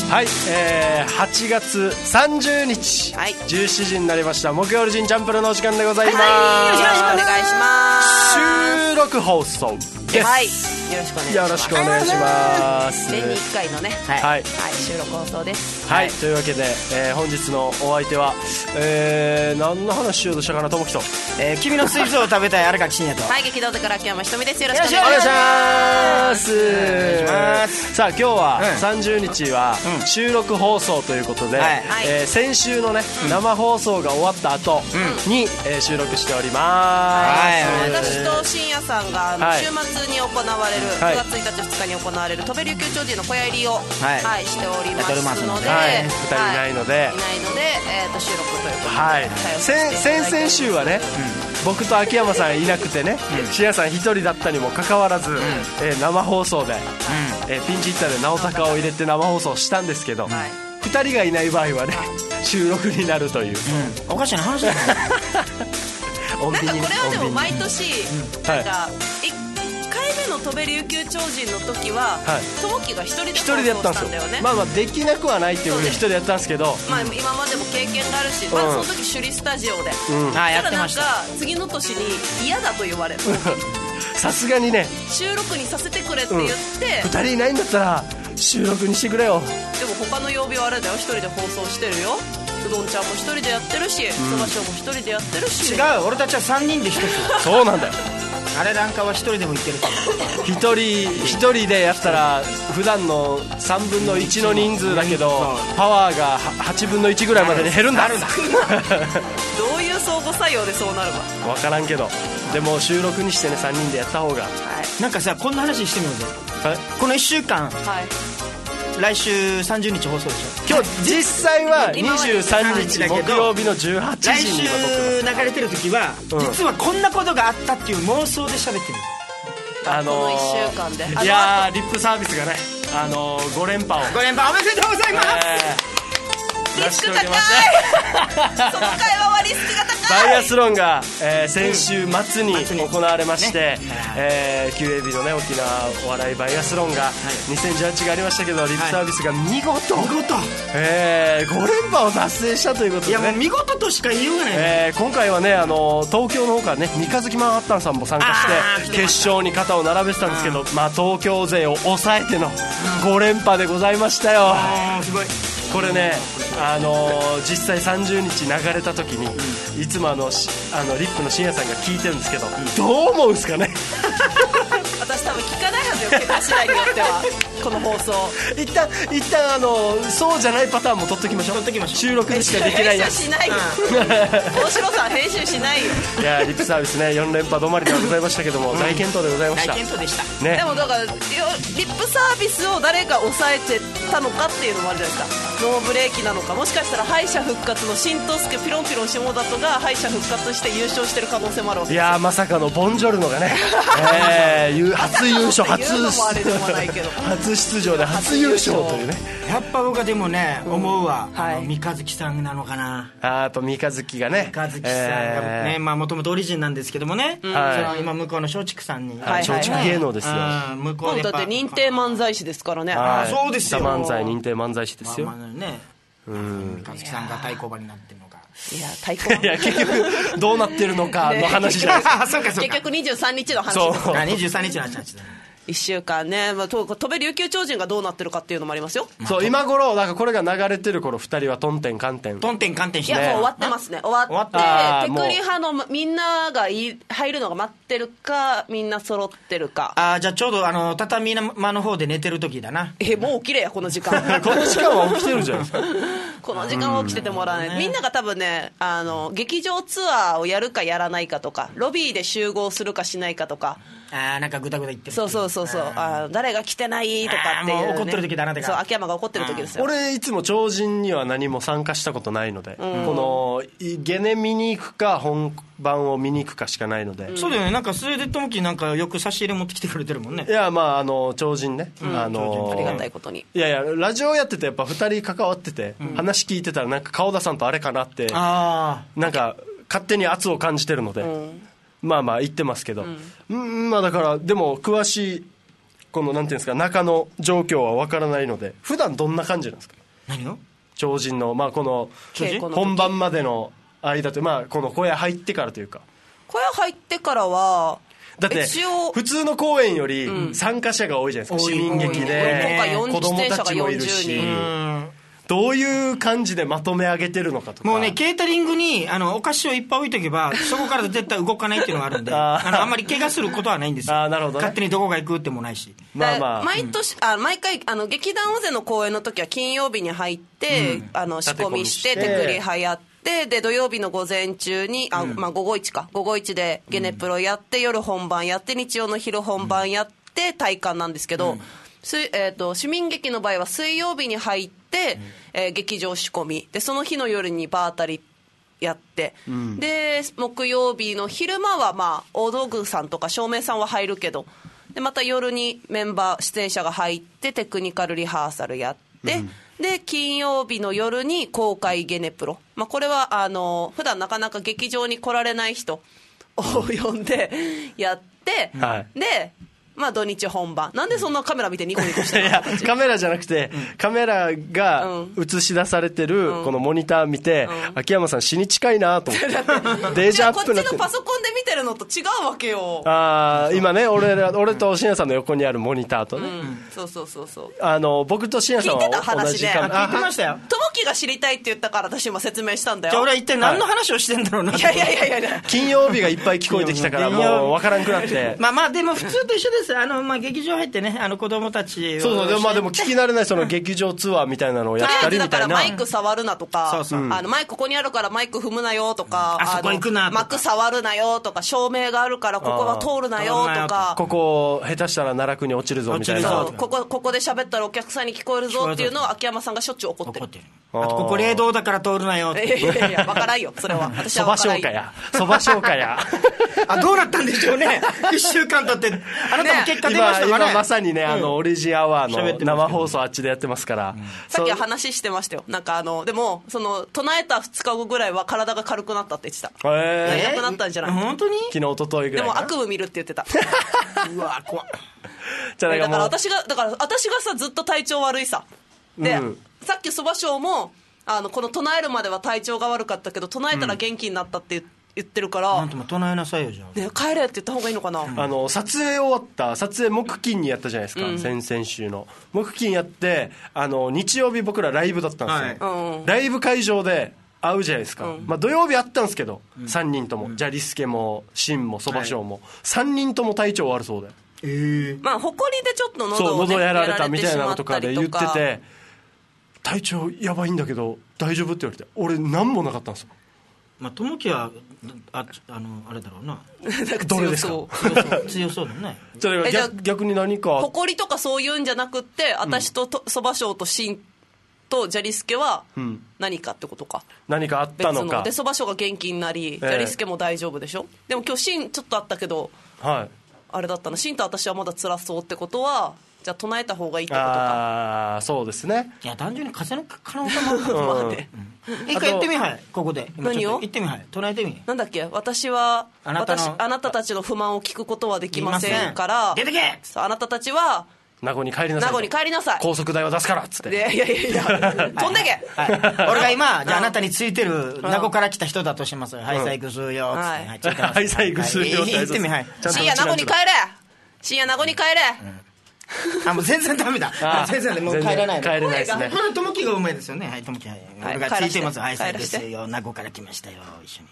はい、8月30日、はい、17時になりました。木曜日ジャンプルのお時間でございます。 はい、よろしくお願いします。 収録放送です。 はい、よろしくお願いします。年に1回のね、はいはい、収録放送です。 はい、というわけで、本日のお相手は、何の話しようとしたかな、ともきと、 君のスイーツを食べたい荒垣真也と、 はい、劇団から秋山ひとみです。よろしくお願いします。さあ、今日は30日は収録放送ということで、先週のね、生放送が終わった後に、収録しております。 私と深夜さんが週末に行われる9月1日2日に行われる戸部琉球長寿の小屋入りを、しておりますので、 2人いないので収録ということで、 先々週はね、僕と秋山さんいなくてね、深夜さん一人だったにもかかわらず、生放送で、ピンチヒッターで直高を入れて生放送したんですけど、2人がいない場合はね、収録になるという、 おかしな話だね。 なんかこれはでも毎年、なんか1回目の戸部琉球超人の時はともきが一人で放送したんだよね。 まあまあできなくはないっていうことで一人でやったんですけど、 まあ今までも経験があるし、まあその時首里スタジオで、 やってました。 なんか次の年に嫌だと言われ、 さすがにね、 収録にさせてくれって言って、 2人いないんだったら収録にしてくれよ。 でも他の曜日はあれだよ、一人で放送してるよ。うどんちゃんも一人でやってるし、そばしょうも一人でやってるし。 違う、俺たちは3人で一つ。 そうなんだよ。 あれなんかは一人でもいけるから。 一人でやったら普段の3分の1の人数だけど、パワーが8分の1ぐらいまでに減るんだ。 どういう相互作用でそうなるわ分からんけど、でも収録にしてね、3人でやった方が、 なんかさ、こんな話してみようぜ。この1週間、来週30日放送でしょ。 今日実際は23日木曜日の18時に来週流れてる時は、実はこんなことがあったっていう妄想で喋ってる。 この1週間で、 いやー、リップサービスがね、5連覇おめでとうございます。 リスク高い。その会話はリスクが高い。 バイアスロンが、先週末に行われまして、QAB のね、沖縄お笑いバイアスロンが2018がありましたけど、リップサービスが見事、5連覇を達成したということで、ね、 いやもう見事としか言いようがない、 今回はね、東京の方からね、三日月マンハッタンさんも参加して決勝に肩を並べてたんですけど、まあ、東京勢を抑えての5連覇でございましたよ。 すごい。 これね、実際30日流れた時に、いつもリップの深夜さんが聞いてるんですけど、どう思うんですかね。 私多分聞かないはずよ、結果次第によっては。この放送一旦そうじゃないパターンも取っときましょう。収録でしかできないやつ。 編集しないよ。大城さん編集しないよ。 いや、リップサービスね、4連覇止まりではございましたけども、大健闘でございました。 大健闘でした、 ね、 でもだからリップサービスを誰が抑えてたのかっていうのもあるじゃないですか。ノーブレーキなのか、もしかしたら敗者復活の新東助ピロンピロン下里が敗者復活して優勝してる可能性もあるわけですよ。 いや、まさかのボンジョルノがね、初優勝、初出場で初優勝というね。 やっぱ僕はでもね、思うわ、三日月さんなのかな。 やっぱ三日月がね、 三日月さんがね、まあもともとオリジンなんですけどもね、今向こうの松竹さんに、 松竹芸能ですよ。 向こうでだって認定漫才師ですからね。 そうですよ。 漫才認定漫才師ですよ。 三日月さんが太鼓判になってるのか。 いや、太鼓判。 いや、結局どうなってるのかの話じゃないですか。 そうか。 結局23日の話です。 23日の話だ。 1週間ね、戸部琉球超人がどうなってるかっていうのもありますよ。 そう、今頃だからこれが流れてる頃、2人はトンテンカンテンして、いや、もう終わってますね。終わって、テクリ派のみんなが入るのが待ってるか、みんな揃ってるか。 じゃあちょうど畳間の方で寝てる時だな。 もう起きれや、この時間。 この時間は起きてるじゃないですか。 この時間は起きててもらわない、みんなが多分ね、劇場ツアーをやるかやらないかとか、ロビーで集合するかしないかとか、 なんかグダグダ言ってる。 そう誰が来てないとかっていう、ね、 もう怒ってる時だな。 そう、秋山が怒ってる時ですよ。 俺いつも超人には何も参加したことないので、このゲネ見に行くか本番を見に行くかしかないので、 そうだよね。なんかそれでともきなんかよく差し入れ持ってきてくれてるもんね。 いや、まあ超人ね、 ありがたいことに。 いやラジオやっててやっぱ2人関わってて、話聞いてたらなんか顔田さんとあれかなって、なんか勝手に圧を感じてるので、まあ言ってますけど、まあだからでも詳しいこのなんていうんですか、中の状況は分からないので、普段どんな感じなんですか？ 何を超人の、まあ、この本番までの間と、まあ、この小屋入ってからというか。 小屋入ってからはだって普通の公演より参加者が多いじゃないですか、市民劇で子供たちもいるし、どういう感じでまとめ上げてるのかとか。 もうね、ケータリングにお菓子をいっぱい置いとけばそこから絶対動かないっていうのがあるんであんまり怪我することはないんですよ。 なるほど、ね、 勝手にどこが行くってもないし、 まあまあ、 毎回劇団尾瀬の公演の時は金曜日に入って、仕込みして手繰りはやってで土曜日の午前中にまあ、午後1でゲネプロやって、夜本番やって日曜の昼本番やって体感なんですけど、市民劇の場合は水曜日に入って、劇場仕込みでその日の夜に場当たりやって、で木曜日の昼間は、まあ、大道具さんとか照明さんは入るけど、でまた夜にメンバー出演者が入ってテクニカルリハーサルやって、で金曜日の夜に公開ゲネプロ、まあ、これは普段なかなか劇場に来られない人を呼んでやって、でまあ土日本番。なんでそんなカメラ見てニコニコしてるの？ いやカメラじゃなくて、カメラが映し出されてるこのモニター見て、秋山さん死に近いなと思ってデージャーアップなって、 こっちのパソコンで見てるのと違うわけよ。 今ね、俺と信也さんの横にあるモニターとね、 そう僕と信也さんは同じカメラ。 聞いてましたよ。 友樹が知りたいって言ったから私今説明したんだよ。 じゃあ俺は一体何の話をしてんだろうな。 いや金曜日がいっぱい聞こえてきたからもう分からんくなってまあでも普通と一緒です。まあ劇場入ってね、子供たちをそうでも聞き慣れないその劇場ツアーみたいなのをやったりみたいな。 だからマイク触るなとか、マイクここにあるからマイク踏むなよとか、 あそこ行くなとか、 幕触るなよとか、照明があるからここは通るなよとか、 ここ下手したら奈落に落ちるぞみたいな、 ここで喋ったらお客さんに聞こえるぞっていうのを秋山さんがしょっちゅう怒ってる。 あとここ霊道だから通るなよって。 いや分からんよそれは。私は分からんよ。 そば消化やどうなったんでしょうね1週間経ってあなたも結果出ましたかね。 今まさにね、オリジンアワーの生放送あっちでやってますから、 さっきは話してましたよ。なんかでも唱えた2日後ぐらいは体が軽くなったって言ってた。なくなったんじゃない？ 本当に？ 昨日一昨日ぐらいでも悪夢見るって言ってたうわ怖っ。 だから私がさずっと体調悪いさで、さっきそば賞もこの唱えるまでは体調が悪かったけど唱えたら元気になったって言ってるから、 なんとも唱えなさいよじゃあ、 ね、帰れって言った方がいいのかな。 撮影終わった撮影木金にやったじゃないですか、先々週の木金やって日曜日僕らライブだったんですよ、ライブ会場で会うじゃないですか、まあ、土曜日あったんですけど、3人とも、じゃあリスケもシンもそば賞も、3人とも体調悪そうで、 まあほこりでちょっと喉やられたみたいなのとかで言ってて、体調やばいんだけど大丈夫って言われて、俺何もなかったんですよ。 まあ友樹はあれだろうなどれですか？ 強そうだね逆に何かほこりとかそういうんじゃなくって、私とそば賞とシンとジャリスケは何かってことか、 何かあったのかでそば賞が元気になり、ジャリスケも大丈夫でしょ。でも今日シンちょっとあったけど、あれだったな、シンと私はまだ辛そうってことはじゃあ唱えた方がいいってことか。 そうですね。 いや単純に風の可能性もある一回言ってみはい、ここで何を言ってみはい、唱えてみ。 なんだっけ、私はあなたたちの不満を聞くことはできませんから出てけ、 あなたたちは名護に帰りなさい、高速代を出すからっつって、 いや飛んでけ、 俺が今じゃああなたについてる名護から来た人だとします。はい、細工するよっつって、 はい、細工するよって言ってみ。はい、 深夜名護に帰れ、深夜名護に帰れ。 もう全然ダメだ。全然もう帰らない。 帰れないですね。 友樹がうまいですよね。はい、友樹、俺がついてます。はい、そうですよ。名護から来ましたよ。一緒に。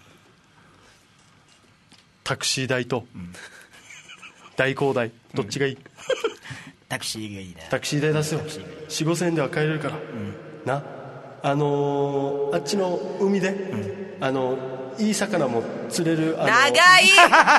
タクシー代と代行代どっちがいい？ タクシーがいいな。 タクシー代出すよ。4、5千円では帰れるから。な、あっちの海でいい魚も釣れる。 長い。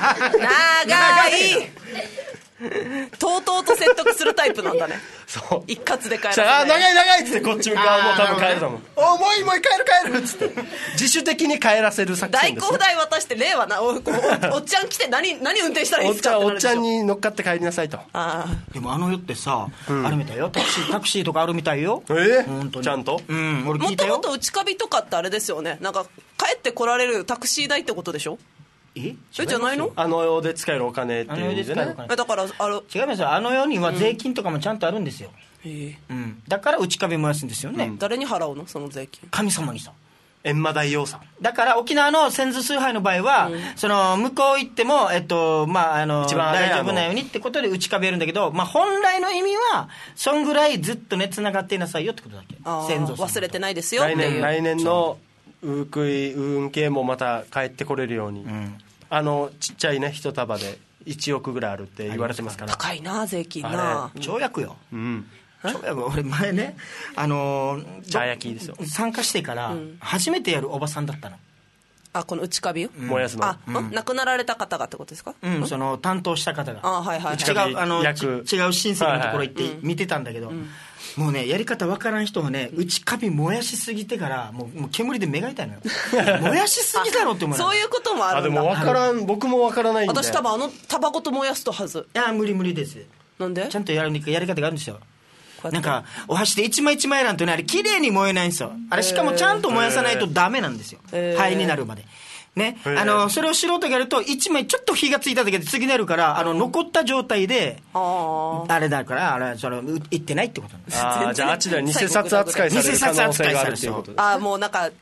とうとうと説得するタイプなんだね。 そう一括で帰らせない。長いっつってこっち向かう、もう多分帰ると思う。もう帰るっつって自主的に帰らせる作戦です、ね、 代行代渡して令和な おっちゃん来て何運転したらいいですかってなるでしょ。 おっちゃんに乗っかって帰りなさいと。 でも世ってさ、あれみたいよ、タクシーとかあるみたいよ。 本当にちゃんと、 俺聞いたよ。もともと内カビとかってあれですよね、なんか帰って来られるタクシー代ってことでしょ。 じゃないの？ あの世で使えるお金っていう意味でね。 だから違いますよ。あの世には税金とかもちゃんとあるんですよ。だから内壁燃やすんですよね。 誰に払うのその税金？ 神様にさ。 閻魔大王さんだから沖縄の先祖崇拝の場合は、その向こう行っても、大丈夫なようにってことで内壁やるんだけど、本来の意味はそんぐらいずっとねつながっていなさいよってことだけ。先祖忘れてないですよっていう。 来年の運慶もまた帰ってこれるように、ちっちゃいね一束で1億ぐらいあるって言われてますから。 高いな税金な。 跳躍よ。俺前ね茶焼きですよ。 参加してから初めてやるおばさんだったの。 この内壁を燃やすの。 亡くなられた方がってことですか？ その担当した方がはいはい、 違う親戚のところ行って見てたんだけど、もうねやり方わからん人はね内壁燃やしすぎてからもう煙で目が痛いのよ。燃やしすぎだろって思う。 そういうこともあるんだ。 でも分からん、僕も分からないんで。 私多分タバコと燃やすとはず。 いや無理です。 なんで？ ちゃんとやり方があるんですよ。なんかお箸で一枚一枚やらんとねあれ綺麗に燃えないんですよ。あれしかもちゃんと燃やさないとダメなんですよ。灰になるまでね。それを素人がやると一枚ちょっと火がついただけで次になるから残った状態であれだからあれそれいってないってことなんです。 じゃああっちでは偽札扱いされる可能性があるっていうことです。 もうなんか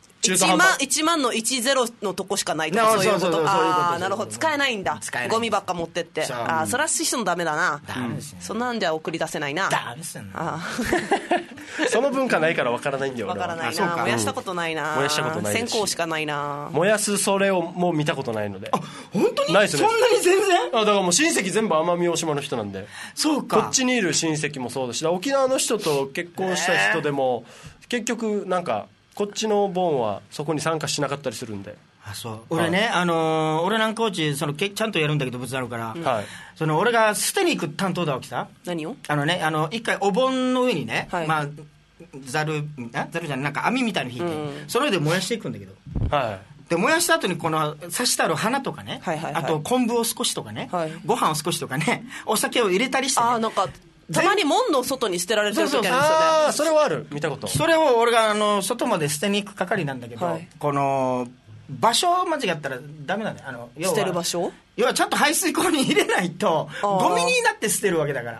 1万の10のとこしかないとかそういうこと。なるほど、使えないんだ。ゴミばっか持ってって。それはシステムダメだな。そんなんじゃ送り出せないな。 ダメですよね。 その文化ないから分からないんだよ。 分からないな。燃やしたことないな。 燃やしたことないです。 線香しかないな。 燃やすそれをもう見たことないので。 本当に？ ないですね。 そんなに全然？ だからもう親戚全部奄美大島の人なんで。 そうか。 こっちにいる親戚もそうだし、沖縄の人と結婚した人でも結局なんかこっちの盆はそこに参加しなかったりするんで。 そう俺ね、俺なんかうちちゃんとやるんだけど仏あるから、俺が捨てに行く担当だわけさ。 何を？ 一回お盆の上にね、ざるじゃないなんか網みたいに引いて、その上で燃やしていくんだけど、で燃やした後にこの刺してある花とかね、あと昆布を少しとかね、ご飯を少しとかね、お酒を入れたりしてね。 なんかたまに門の外に捨てられてる時あるんですよね。 それはある、見たこと。 それを俺が外まで捨てに行く係なんだけど、この場所を間違ったらダメなんだよ。 捨てる場所？ 要はちゃんと排水溝に入れないとゴミになって捨てるわけだから。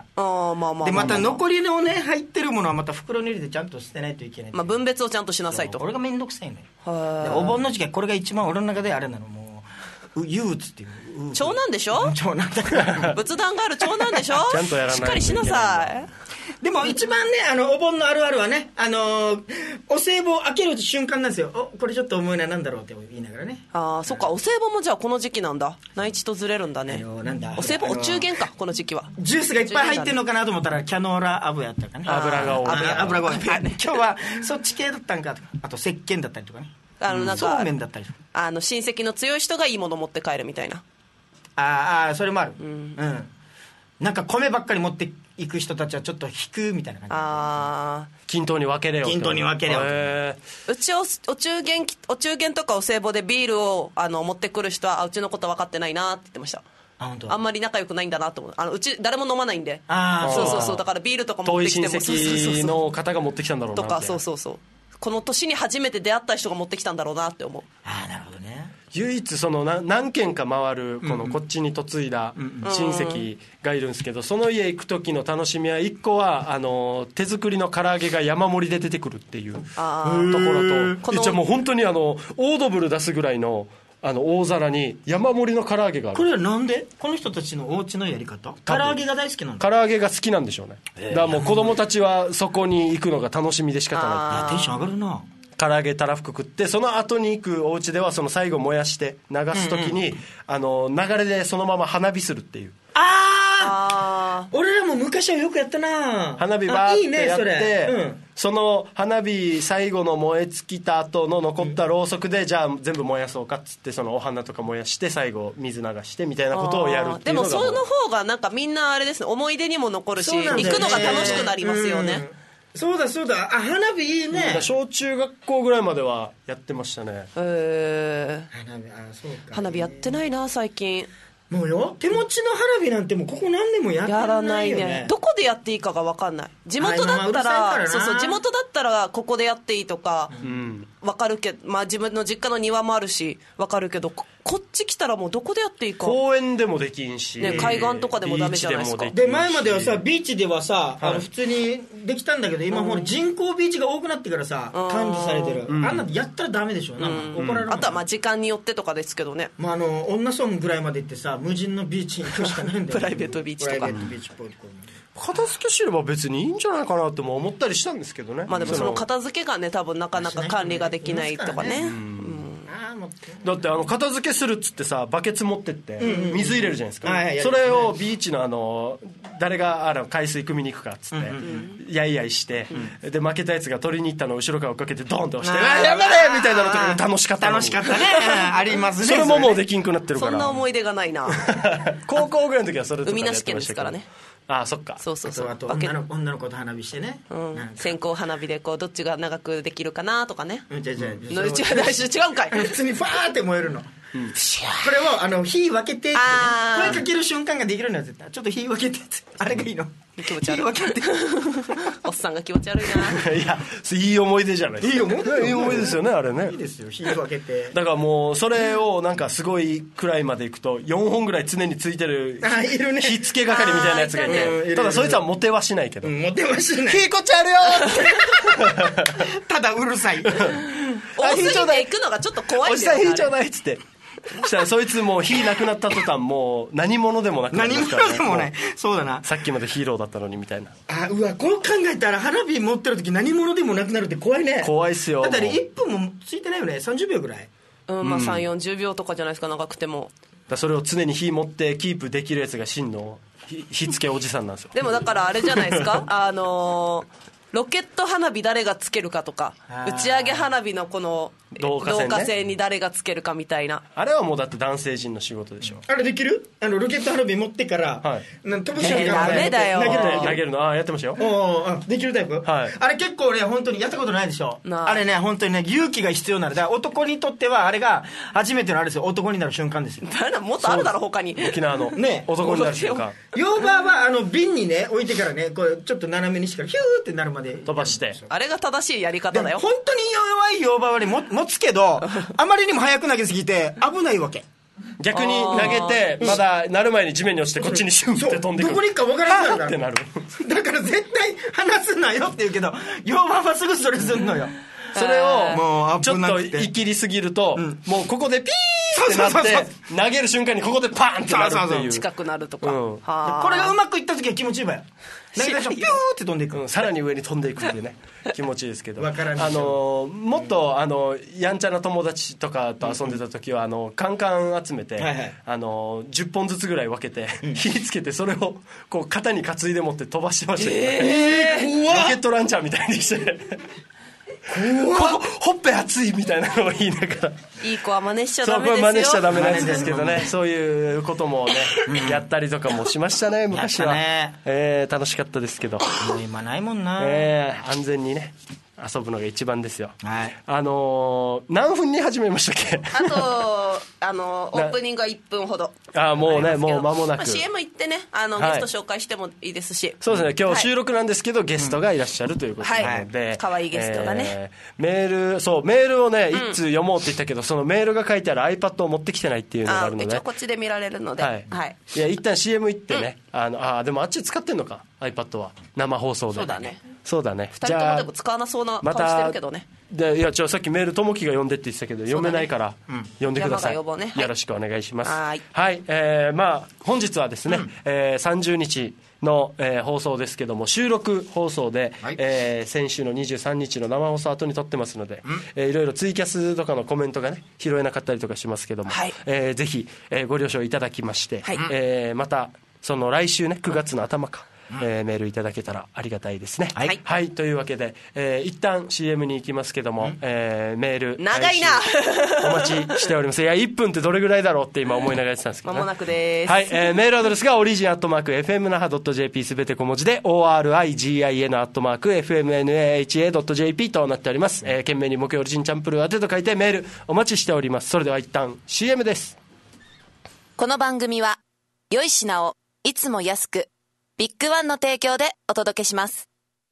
でまた残りのね入ってるものはまた袋に入れてちゃんと捨てないといけない。 分別をちゃんとしなさいと。 俺がめんどくさいね。お盆の時期はこれが一番俺の中であれなの。もう憂鬱っていう。 長男でしょ？ 長男だから仏壇がある長男でしょ？ ちゃんとやらないといけない。 しっかりしなさい。 でも一番ねお盆のあるあるはねお歳暮を開ける瞬間なんですよ。これちょっと重いな、なんだろうって言いながらね。 そっか、お歳暮もじゃあこの時期なんだ。内地とずれるんだね。お歳暮お中元か、この時期は。 ジュースがいっぱい入ってるのかなと思ったらキャノーラ油やったかね。 油が多い。 油が多い。今日はそっち系だったんかとか、あと石鹸だったりとかね、 なんかそうめんだったりとか、 親戚の強い人がいいもの持って帰るみたいな。 それもある。なんか米ばっかり持っていく人たちはちょっと引くみたいな感じ。 均等に分けれよ。 均等に分けれよ。 うちお中元とかお歳暮でビールを持ってくる人はうちのこと分かってないなって言ってました。あんまり仲良くないんだなと思う。うち誰も飲まないんで。そうだからビールとか持ってきても遠い親戚の方が持ってきたんだろうなとか。そうこの年に初めて出会った人が持ってきたんだろうなって思う。 なるほどね。 唯一何軒か回るこっちに嫁いだ親戚がいるんですけど、その家行く時の楽しみは1個は手作りの唐揚げが山盛りで出てくるっていうところと、じゃあもう本当にオードブル出すぐらいの大皿に山盛りの唐揚げがある。 これはなんでこの人たちのお家のやり方？唐揚げが大好きなんだ。 唐揚げが好きなんでしょうね。だからもう子供たちはそこに行くのが楽しみで仕方ない。 テンション上がるな。 唐揚げたらふく食って、その後に行くお家ではその最後燃やして流す時に、流れでそのまま花火するっていう。 俺らも昔はよくやったな。 花火バーってやって、その花火最後の燃え尽きた後の残ったろうそくで、じゃあ全部燃やそうかっつって、そのお花とか燃やして最後水流してみたいなことをやるっていうのが。 でもその方がなんかみんなあれですね、思い出にも残るし、行くのが楽しくなりますよね。 そうだ花火いいね。 小中学校ぐらいまではやってましたね。 花火やってないな最近。 もうよ、手持ちの花火なんてもうここ何年もやってないよね。 やらないね。どこでやっていいかが分かんない。地元だったら、地元だったらここでやっていいとか、 分かるけど、まあ、自分の実家の庭もあるし分かるけど、こっち来たらもうどこでやっていいか。 公園でもできんし、 ね、海岸とかでもダメじゃないですか。 で前まではさビーチではさ、普通にできたんだけど、今ほら人工ビーチが多くなってからさ、管理されてる、あんなやったらダメでしょ、なんか怒られる。 あとはまあ時間によってとかですけどね、 まあ、女村ぐらいまで行ってさ無人のビーチに行くしかないんだよプライベートビーチとか。 プライベートビーチっぽいところに片付けすれば別にいいんじゃないかなっても思ったりしたんですけどね。 まあでもその片付けがね多分なかなか管理ができないとかね。 だって片付けするっつってさバケツ持ってって水入れるじゃないですか、それをビーチの誰が海水汲みに行くかっつってやいやいして、で負けたやつが取りに行ったのを後ろから追っかけてドーンって押してやめれみたいなのとか楽しかったねありますね。 それももうできんくなってるから。 そんな思い出がないな高校ぐらいの時はそれとか海なし県ですからね。 ああそっか。 そうあと女の子と花火してね、 線香花火でこうどっちが長くできるかなとかね。 違うんかい普通にファーって燃えるの、これを火分けてって声かける瞬間ができるのよ絶対。ちょっと火分けてってあれがいいの。 気持ち悪い。 火分けておっさんが気持ち悪いな。 いやいい思い出じゃないですか。いい思い出ですよねあれね。 いいですよ火分けて。 だからもうそれをなんかすごいくらいまでいくと4本ぐらい常についてる火付け係みたいなやつがいて、ただそいつはモテはしないけど、 モテはしない。 火こっちあるよってただうるさい。 大杉で行くのがちょっと怖いんだよ。 おじさん火ちょうだいっつってしたらそいつもう火なくなった途端もう何者でもなくなりますからね。 何者でもない。そうだな。 さっきまでヒーローだったのにみたいな。 うわこう考えたら花火持ってる時何者でもなくなるって怖いね。 怖いっすよ。 だって1分もついてないよね。30秒ぐらい。 まあ3、40秒とかじゃないですか長くても。 だそれを常に火持ってキープできるやつが真の火付けおじさんなんですよ。 でもだからあれじゃないですかロケット花火誰がつけるかとか、打ち上げ花火のこの導火線に誰がつけるかみたいな。 あれはもうだって男性陣の仕事でしょ。 あれできる？ロケット花火持ってから、飛ぶ瞬間ダメだよ。 投げるのやってましたよ。 できるタイプ？ はい。 あれ結構ね本当にやったことないでしょ。あれね本当にね勇気が必要なので、男にとってはあれが初めてのあれですよ。男になる瞬間ですよ。 もっとあるだろ他に。 沖縄のね男になる瞬間。 ヨーバーは瓶にね置いてからねこれちょっと斜めにしてからヒューってなるまで飛ばして。 あれが正しいやり方だよ。 本当に弱いヨーバーはね持つけどあまりにも早く投げすぎて危ないわけ。 逆に投げてまだなる前に地面に落ちてこっちにシュンって飛んでくる。 どこに行くか分からなくなる。 だから絶対離すなよって言うけどヨーバーはすぐそれすんのよ。 それをちょっといきりすぎるともうここでピーってなって投げる瞬間にここでパーンってなるっていう。 近くなるとか。 これがうまくいった時は気持ちいいわよ。投げた瞬間ピューって飛んでいく。 さらに上に飛んでいくっていうね気持ちいいですけど。 分からない。もっとやんちゃな友達とかと遊んでた時はカンカン集めて10本ずつぐらい分けて火つけてそれをこう肩に担いで持って飛ばしてましたよね。ロケットランチャーみたいにしてほっぺ熱いみたいなのを言いながら。 いい子は真似しちゃダメですよ。 そうこれ真似しちゃダメなやつですけどね。そういうこともねやったりとかもしましたね昔は。楽しかったですけど今ないもんな。 安全にね遊ぶのが一番ですよ。 はい。 何分に始めましたっけ？ あとオープニングは1分ほど。 もうねもう間もなく。 CM 行ってねゲスト紹介してもいいですし。 そうですね今日収録なんですけどゲストがいらっしゃるということなので。 可愛いゲストがね。 メールをね一通読もうって言ったけどそのメールが書いてある iPad を持ってきてないっていうのがあるので。 一応こっちで見られるので。はい。 いや一旦 CM 行ってねでもあっち使ってんのか iPad は生放送で。そうだね。 2人ともでも使わなそうな顔してるけどね。 いやさっきメールともきが読んでって言ってたけど読めないから読んでください。よろしくお願いします。はい。本日はですね30日の放送ですけども収録放送で先週の23日の生放送後に撮ってますのでいろいろツイキャスとかのコメントがね拾えなかったりとかしますけどもぜひご了承いただきましてまたその来週ね9月の頭かメールいただけたらありがたいですね。はい、というわけで一旦 CM に行きますけどもメール長いなお待ちしております。いや1分ってどれぐらいだろうって今思いながらやってたんですけど、ね、 間もなくです。 はい、メールアドレスがorigin@fmnaha.jp すべて小文字で origin@fmnaha.jp となっております。懸命に木曜オリジンチャンプルー宛てと書いてメールお待ちしております。それでは一旦 CM です。 この番組は良い品をいつも安くビッグワンの提供でお届けします。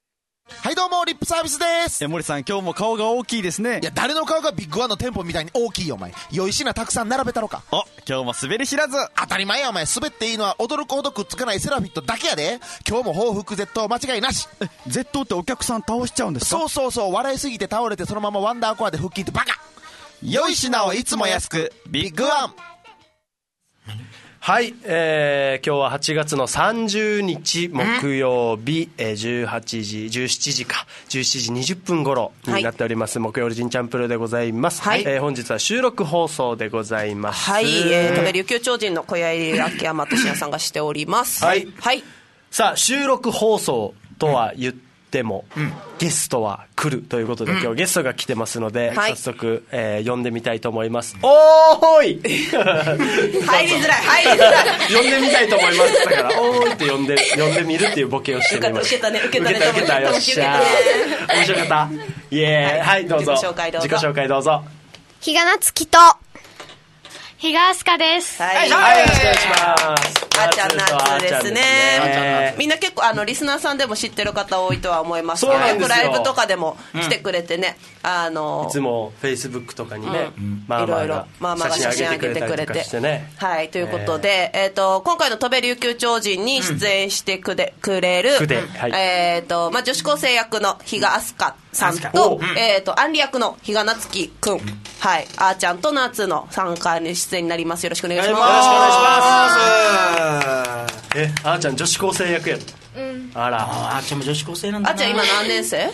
はいどうもリップサービスです。 森さん今日も顔が大きいですね。 いや誰の顔がビッグワンの店舗みたいに大きいよお前。良い品たくさん並べたろか。 今日も滑り知らず。 当たり前やお前。滑っていいのは驚くほどくっつかないセラフィットだけやで。今日も報復絶倒間違いなし。 絶倒ってお客さん倒しちゃうんですか？ そう笑いすぎて倒れてそのままワンダーコアで腹筋ってバカ。良い品をいつも安くビッグワン。 はい、今日は8月の30日木曜日、17時20分頃になっております、木曜日ンチャンプルでございます、はい。本日は収録放送でございます。 はい、戸部琉球超人の小屋入り秋山俊也さんがしておりますはい、はい。 さあ収録放送とは言っても、ゲストは来るということで、今日ゲストが来てますので、早速、呼んでみたいと思います。おーい入りづらい呼んでみたいと思いますだからおーいって呼んでみるっていうボケをしてみました。 受けたよっしゃー面白かったイエーイ、はい、どうぞ自己紹介どうぞ。 比嘉夏樹と比嘉飛鳥です。 はい、よろしくお願いします。あーちゃん夏ですね。みんな結構リスナーさんでも知ってる方多いとは思いますけど、ライブとかでも来てくれてね、いつもフェイスブックとかにね、 いろいろマーマが写真上げてくれて、はい、ということで、今回の戸部琉球超人に出演してくれる、女子高生役の比嘉飛鳥さんと、アンリ役の比嘉夏樹くん、はい、あーちゃんと夏の参加に出演になります。よろしくお願いします。 よろしくお願いします。あーちゃん女子高生役や。あら、 あーちゃんも女子高生なんだな。 あーちゃん今何年生？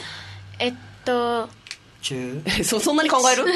そんなに考える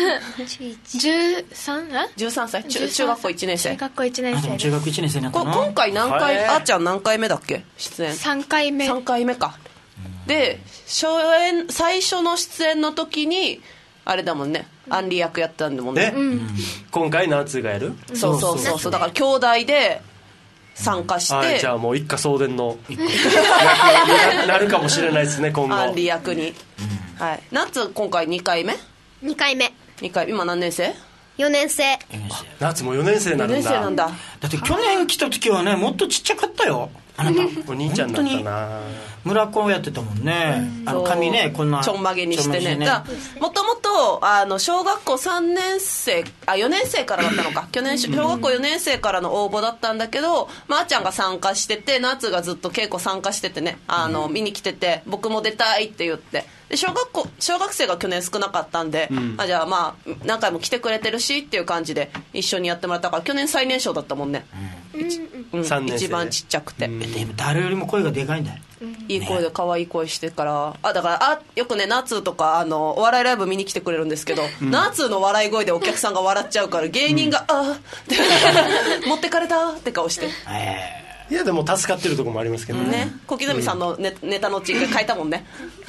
？13歳中学校1年生。 中学1年生になったな。 今回あーちゃん何回目だっけ出演 ？3回目か。で最初の出演の時にあれだもんね、アンリ役やったんだもんね。 今回夏がやる？ そうだから兄弟で参加して、 じゃあもう一家送電の役になるかもしれないですね今後。 アンリ役に、はい。夏今回2回目今何年生 ？4年生。 夏も4年生なんだ。 だって去年来た時はねもっとちっちゃかったよあなた。 お兄ちゃんだったな。 村子やってたもんね。髪ねこんなちょんまげにしてね。もともと小学校3年生4年生からだったのか。去年小学校4年生からの応募だったんだけど、あーちゃんが参加してて、夏がずっと稽古参加しててね、見に来てて、僕も出たいって言って、で小学生が去年少なかったんで、じゃあ何回も来てくれてるしっていう感じで一緒にやってもらったから、去年最年少だったもんね。一番ちっちゃくて。 でも誰よりも声がでかいんだよ。 いい声で可愛い声してからだからよくね夏とかお笑いライブ見に来てくれるんですけど、夏の笑い声でお客さんが笑っちゃうから、芸人が持ってかれたって顔して、 いやでも助かってるとこもありますけどね。 小木さんのネタのうち一回変えたもんね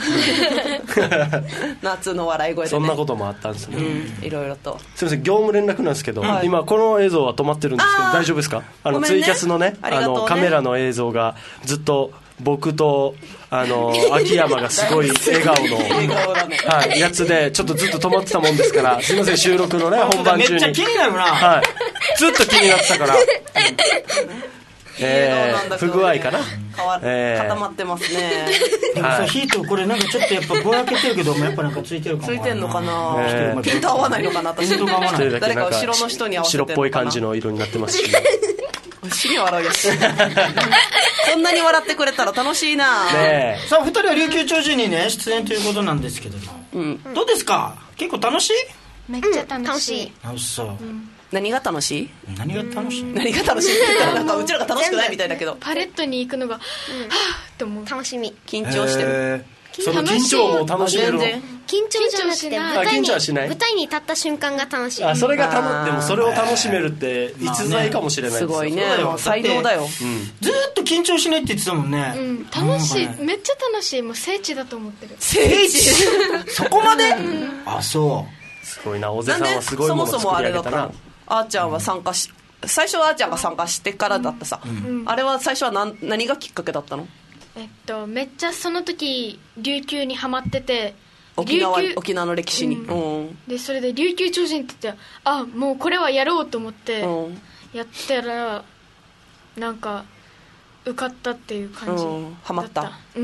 夏の笑い声で、ね、 そんなこともあったんですね。 いろいろと。 すみません、業務連絡なんですけど、今この映像は止まってるんですけど大丈夫ですか？ツイキャスのね、カメラの映像がずっと僕と秋山がすごい笑顔のやつでちょっとずっと止まってたもんですから、すみません、収録のね本番中にめっちゃ気になるな、 ずっと気になってたから不具合かな、 固まってますね。 でもさ、ヒートこれなんかちょっとやっぱぼやけてるけど、やっぱなんかついてるかも。 ついてんのかな。ピント合わないのかな。私誰か後ろの人に合わせて白っぽい感じの色になってますし死に笑うやつこんなに笑ってくれたら楽しいな。 さあ2人は琉球超人にね出演ということなんですけども、どうですか？結構楽しい？ めっちゃ楽しい。 そう。 何が楽しい？ 何が楽しいって言ったらなんかうちらが楽しくないみたいだけど、 パレットに行くのがはぁって思う。楽しみ。 緊張してる。 その緊張も楽しめるの？ 緊張じゃなくて舞台に立った瞬間が楽しい。 それがでもそれを楽しめるって逸材かもしれないですよ。 すごいね、才能だよ。 ずっと緊張しないって言ってたもんね。 楽しい、めっちゃ楽しい。もう聖地だと思ってる。 聖地そこまで？あ、そう。 すごいな、大勢さんはすごいもの作り上げたな。 あーちゃんは最初はあーちゃんが参加してからだったさ、あれは最初は何がきっかけだったの？ めっちゃその時琉球にハマってて、 沖縄の歴史に、 でそれで琉球超人って言って、もうこれはやろうと思ってやったらなんか受かったっていう感じだった。 ハマった。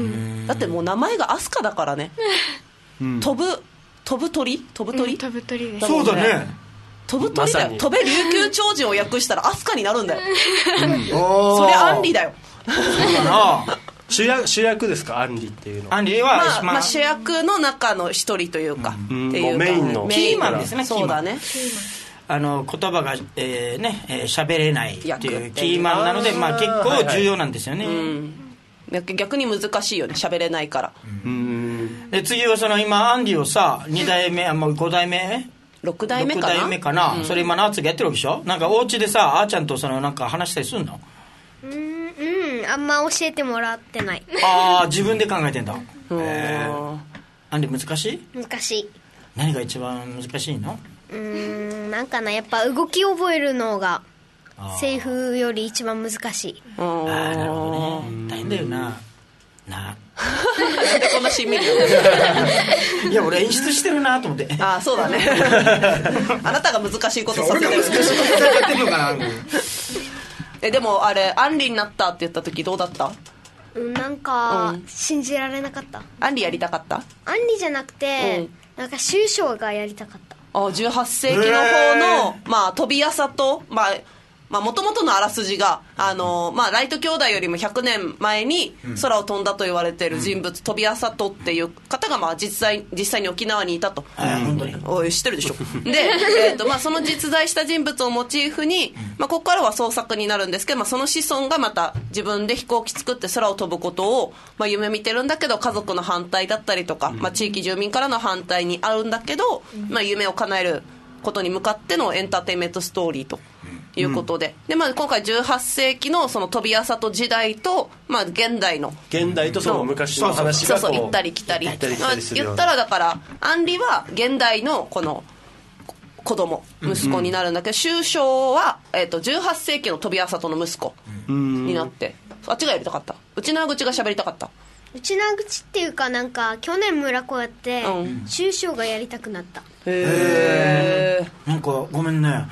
だってもう名前がアスカだからね、飛ぶ鳥飛ぶ鳥です。 そうだね、 飛ぶ鳥だよ、 まさに飛べ琉球超人を訳したらアスカになるんだよ、それアンリだよ。 そうだな主役ですか、アンリっていうのは。 アンリは、 まあ主役の中の一人というか、っていうかもうメインのキーマンですね。 そうだね、 言葉が喋れないっていうキーマンなので、まあ、結構重要なんですよね、 逆に難しいよね、喋れないから。 で次は今アンリをさ2代目5代目 6代目かな、 それ今ナーツがやってるわけでしょ。なんかお家でさあーちゃんとなんか話したりするの？ あんま教えてもらってない。 ああ自分で考えてんだ。アンリ難しい？ 難しい。 何が一番難しいの？ なんかな、やっぱ動き覚えるのがセリフより一番難しい。 なるほどね、大変だよななんでこんなしんみりいや俺演出してるなと思って。 ああそうだねあなたが難しいことさせてる。 難しいことやってるのかなでもあれアンリになったって言った時どうだった？ なんか、信じられなかった。 アンリやりたかった？ アンリじゃなくて、なんか州将がやりたかった。 18世紀の方の、まあ、飛び朝と、もともとのあらすじが、ライト兄弟よりも100年前に空を飛んだと言われている人物、飛び朝とっていう方が、実際に沖縄にいたと。 本当におい知ってるでしょで、その実在した人物をモチーフに、ここからは創作になるんですけど、その子孫がまた自分で飛行機作って空を飛ぶことを、夢見てるんだけど家族の反対だったりとか、地域住民からの反対にあるんだけど、夢を叶えることに向かってのエンターテインメントストーリーということで、今回18世紀のその飛び朝と時代と、現代とその昔の話が行ったり来たりするような。 言ったらだからアンリは現代のこの子供息子になるんだけど、州将は、18世紀の飛び朝との息子になって、あっちがやりたかった。内縄口が喋りたかった。 内縄口っていうか、なんか去年村子やって州将がやりたくなった。 なんかごめんね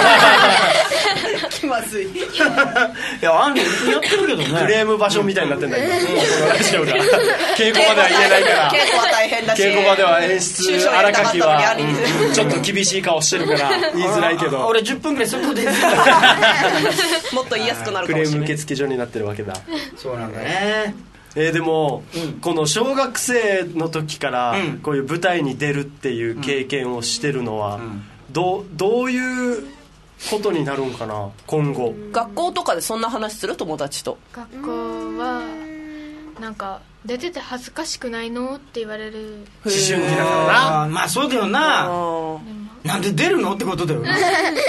気まずい。 いやアンリやってるけどねクレーム場所みたいになってんだけど、このラジオが稽古場では言えないから稽古は大変だし、 稽古場では演出荒垣はちょっと厳しい顔してるから言いづらいけど、 俺10分くらい外でもっと言いやすくなるかもしれない。 クレーム受付所になってるわけだ。 そうなんだね。 でも、この小学生の時からこういう舞台に出るっていう経験をしてるのは、どういうことになるんかな今後。 学校とかでそんな話する？友達と。 学校はなんか出てて恥ずかしくないのって言われる。 思春期だからな。 そうだよな。なんで出るのってことだよな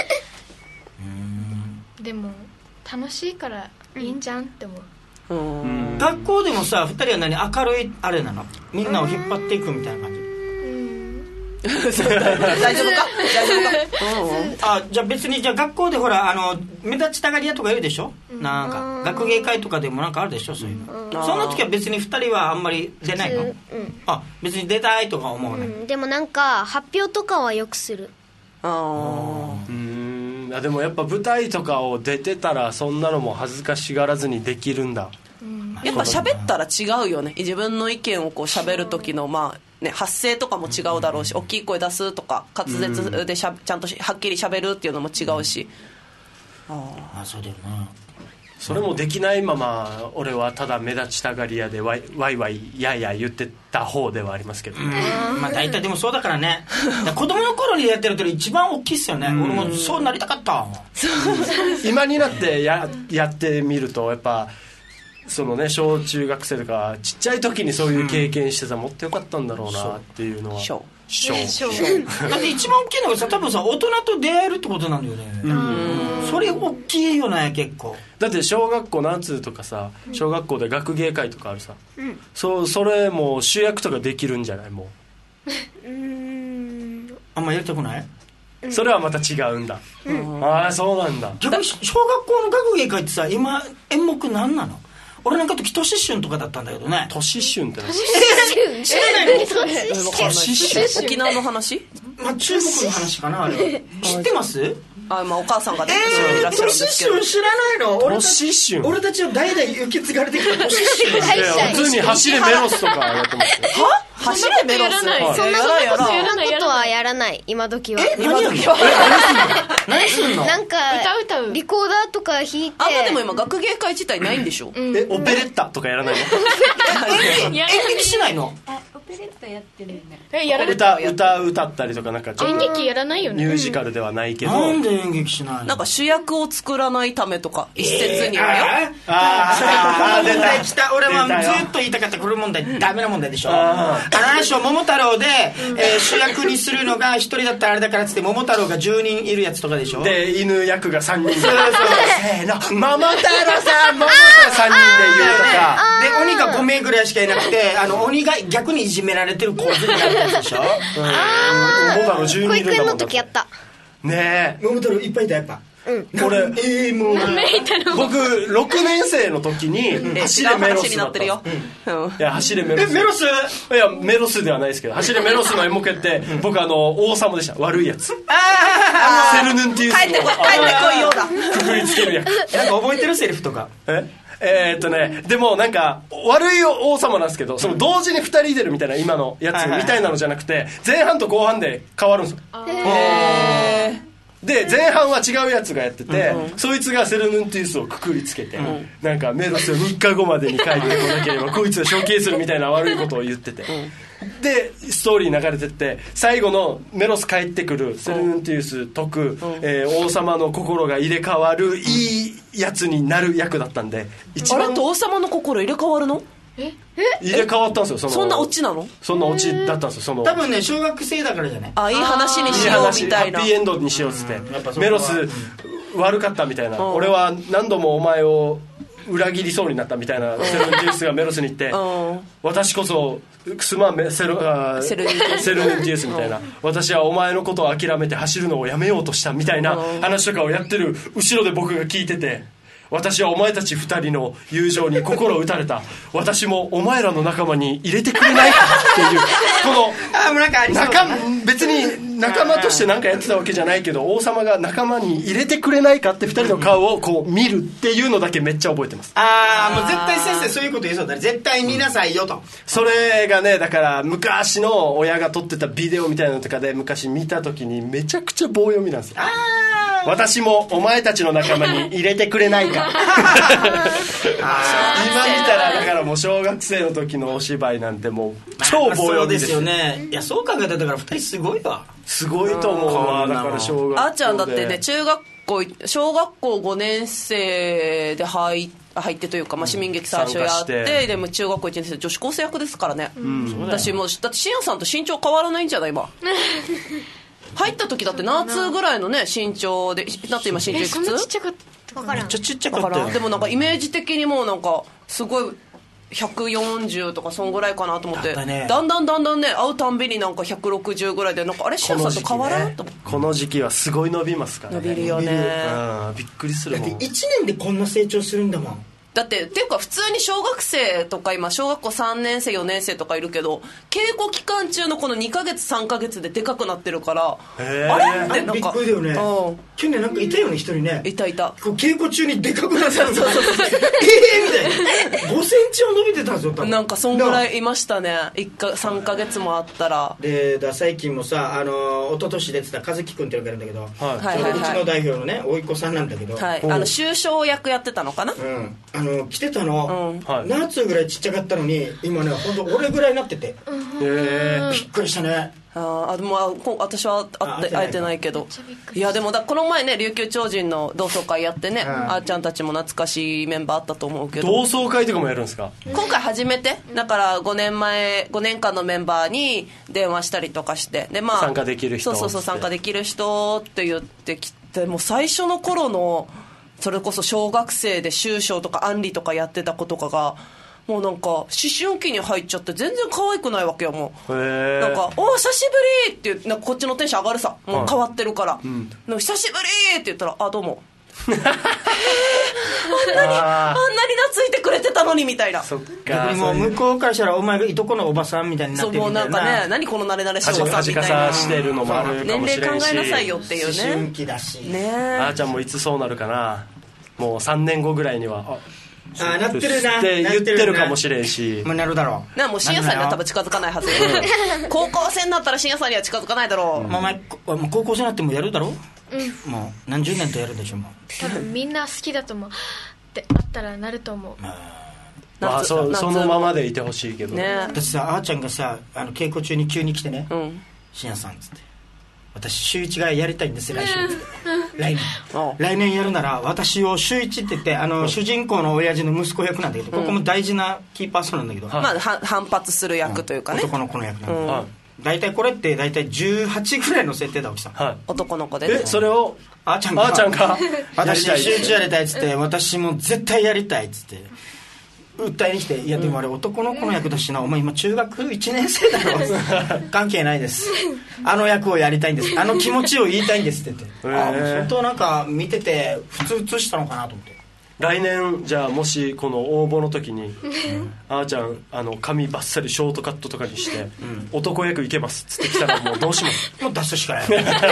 でも楽しいからいいんじゃんって思う。 学校でもさ2人は何明るいあれなの？みんなを引っ張っていくみたいな感じ？ 大丈夫かじゃあ別に学校でほら目立ちたがり屋とかいるでしょ、なんか学芸会とかでもなんかあるでしょ、そういうの。その時は別に2人はあんまり出ないの？別に出たいとか思うね。 でもなんか発表とかはよくする。 でもやっぱ舞台とかを出てたらそんなのも恥ずかしがらずにできるんだ。 やっぱ喋ったら違うよね。自分の意見をこう喋る時の発声とかも違うだろうし、大きい声出すとか滑舌でちゃんとはっきり喋るっていうのも違うし。 そうだよな。 それもできないまま俺はただ目立ちたがり屋でワイワイやいや言ってた方ではありますけど、 大体でもそうだからね。子供の頃にやってると一番大きいっすよね。俺もそうなりたかった。 今になってやってみるとやっぱそのね、小中学生とかちっちゃい時にそういう経験してたらもっとよかったんだろうなっていうのは。 だって一番大きいのがさ、多分さ大人と出会えるってことなんだよね。それ大きいよね結構。 だって小学校夏とかさ、小学校で学芸会とかあるさ、それも主役とかできるんじゃない？もうあんまやりたくない？ それはまた違うんだ。そうなんだ。 逆に小学校の学芸会ってさ、今演目何なの？俺なんか時年春とかだったんだけどね。 年春って何？ 知らないの？ 年春沖縄の話？ 中国の話かなあれ。知ってます？ まあお母さんがね後ろにいらっしゃるんですけど、 ポシッシュン知らないの？ ポシッシュン俺たちは代々受け継がれてきたポシッシュン。 いや普通に走れメロスとかやってますよ。 は走れメロス、 そんなことはやらない今時は。何すんの？なんか歌うリコーダーとか弾いて。 でも今学芸会自体ないんでしょ。 オペレッタとかやらないの？ 演劇しないの？ オペレッタやってるよね。 歌ったりとかなんかちょっと演劇やらないよね。 ミュージカルではないけど。 なんで演劇しないの？ なんか主役を作らないためとか一説にはよ。 出た。俺もずっと言いたかったこれ問題ダメな問題でしょ。桃太郎で主役にするのが1人だったらあれだからっつって桃太郎が10人いるやつとかでしょ。 で犬役が3人。 そうせーの桃太郎さん桃太郎3人で言うとかで鬼が5名ぐらいしかいなくて鬼が逆にいじめられてる構図になるやつでしょ。 桃太郎10人いるんだもん。 保育園の時やった。 ねえ桃太郎いっぱいいたやっぱ。 これもう僕6年生の時に走れメロスだった。いや走れメロス。 メロス？ いやメロスではないですけど、走れメロスの演目って僕王様でした。悪いやつ。セルヌンティウスの帰ってこいようだ。 くくりつける役。 なんか覚えてるセリフとか。 でもなんか悪い王様なんですけど、その同時に2人出るみたいな今のやつみたいなのじゃなくて前半と後半で変わるんですよ。で前半は違うやつがやってて、そいつがセルヌンティウスをくくりつけて、なんかメロスを3日後までに帰ってこなければこいつを処刑するみたいな悪いことを言ってて、でストーリー流れてって最後のメロス帰ってくるセルヌンティウス解く、王様の心が入れ替わるいいやつになる役だったんで、 あれと王様の心入れ替わるの？ 入れ替わったんですよ。 そんなオチなの？ そんなオチだったんですよ。 多分ね小学生だからじゃない。 いい話にしようみたいな。 ハッピーエンドにしようっつって、メロス悪かったみたいな、俺は何度もお前を裏切りそうになったみたいなセルヌンティウスがメロスに言って、私こそすまんセルヌンティウスみたいな、私はお前のことを諦めて走るのをやめようとしたみたいな話とかをやってる後ろで僕が聞いてて、私はお前たち2人の友情に心を打たれた。私もお前らの仲間に入れてくれないかっていうこの別に仲間として何かやってたわけじゃないけど、王様が仲間に入れてくれないかって2人の顔をこう見るっていうのだけめっちゃ覚えてます。 もう絶対先生そういうこと言いそうだね。絶対見なさいよと。 それがね、だから昔の親が撮ってたビデオみたいなのとかで昔見た時にめちゃくちゃ棒読みなんですよ。私もお前たちの仲間に入れてくれないか。今見たらだからもう小学生の時のお芝居なんてもう超棒読みですよね。いやそう考えたらだから2人すごいわ。 すごいと思うわ。だから小学校であーちゃんだってね小学校5年生で入ってというか、市民劇最初やってでも中学校1年生で女子高生役ですからね。私もだってしんやさんと身長変わらないんじゃない今。入った時だって夏ぐらいのね身長で、だって今身長いくつ？ そんなちっちゃかった。 分からん。 めっちゃちっちゃかったよ。 でもなんかイメージ的にもうなんかすごい140とかそんぐらいかなと思って、だんだんね会うたんびになんか160ぐらいでなんかあれしやさんと変わらんと思って。 この時期はすごい伸びますからね。 伸びるよね。 びっくりするもん。 だって1年でこんな成長するんだもん。 だってっていうか普通に小学生とか今小学校3年生4年生とかいるけど稽古期間中のこの2ヶ月3ヶ月ででかくなってるから、あれってなんかびっくりだよね。去年なんかいたよね一人ね。 いた稽古中にでかくなったの。そうみたいな5センチを伸びてたんですよ多分。 なんかそんぐらいいましたね。3ヶ月もあったら。 で最近もさ一昨年出てた和樹君っていうのがいるんだけど、うちの代表のね甥っ子さんなんだけど、 修称役やってたのかな。 来てたの、夏ぐらいちっちゃかったのに今ね本当俺ぐらいになってて、びっくりしたね。 でも私は会えてないけど、いやでもこの前ね琉球超人の同窓会やってね、あーちゃんたちも懐かしいメンバーあったと思うけど。 同窓会とかもやるんですか？ 今回初めてだから5年間のメンバーに電話したりとかしてで、 参加できる人そう参加できる人って言ってきて、もう最初の頃のそれこそ小学生で修章とかアンリとかやってた子とかがもうなんか思春期に入っちゃって全然可愛くないわけよ。もうなんか「お久しぶり!」って言ってなんかこっちのテンション上がるさ、もう変わってるから、久しぶりって言ったら「あどうも」 あんなに懐いてくれてたのにみたいな。 そっか。 逆にもう向こうからしたらお前がいとこのおばさんみたいになってるみたいな。 そう、もうなんかね、何この慣れ慣れしいおばさんみたいな。 恥かさしてるのもあるかもしれんし。 年齢考えなさいよっていうね。 思春期だし。 ね。 あーちゃんもいつそうなるかな。もう3年後ぐらいにはなってるなって言ってるかもしれんし。 もうなるだろう。 もう深夜さんには多分近づかないはず。高校生になったら深夜さんには近づかないだろう。 お前高校生になってもやるだろう。もう何十年とやるでしょ。もう多分みんな好きだと思うってあったらなると思う。 まあそのままでいてほしいけどね。 だってさ、あーちゃんがさ稽古中に急に来てね、深夜さんっつって、私週1がやりたいんです来週、来年やるなら私を週1って言って主人公の親父の息子役なんだけど、ここも大事なキーパーソンなんだけど、 まあ反発する役というかね、 男の子の役なんだけど、大体これって大体18ぐらいの設定だわけさ、 男の子で。 それをあーちゃんが私週1やりたいっつって、私も絶対やりたいっつって訴えに来て、いやでもあれ男の子の役だしな、お前今中学1年生だろ関係ないです、あの役をやりたいんです、あの気持ちを言いたいんですって言って、相当なんか見ててふつふつしたのかなと思って。 来年じゃあもしこの応募の時にあーちゃん髪バッサリショートカットとかにして、男役いけますっつってきたらもうどうしますもう出すしかない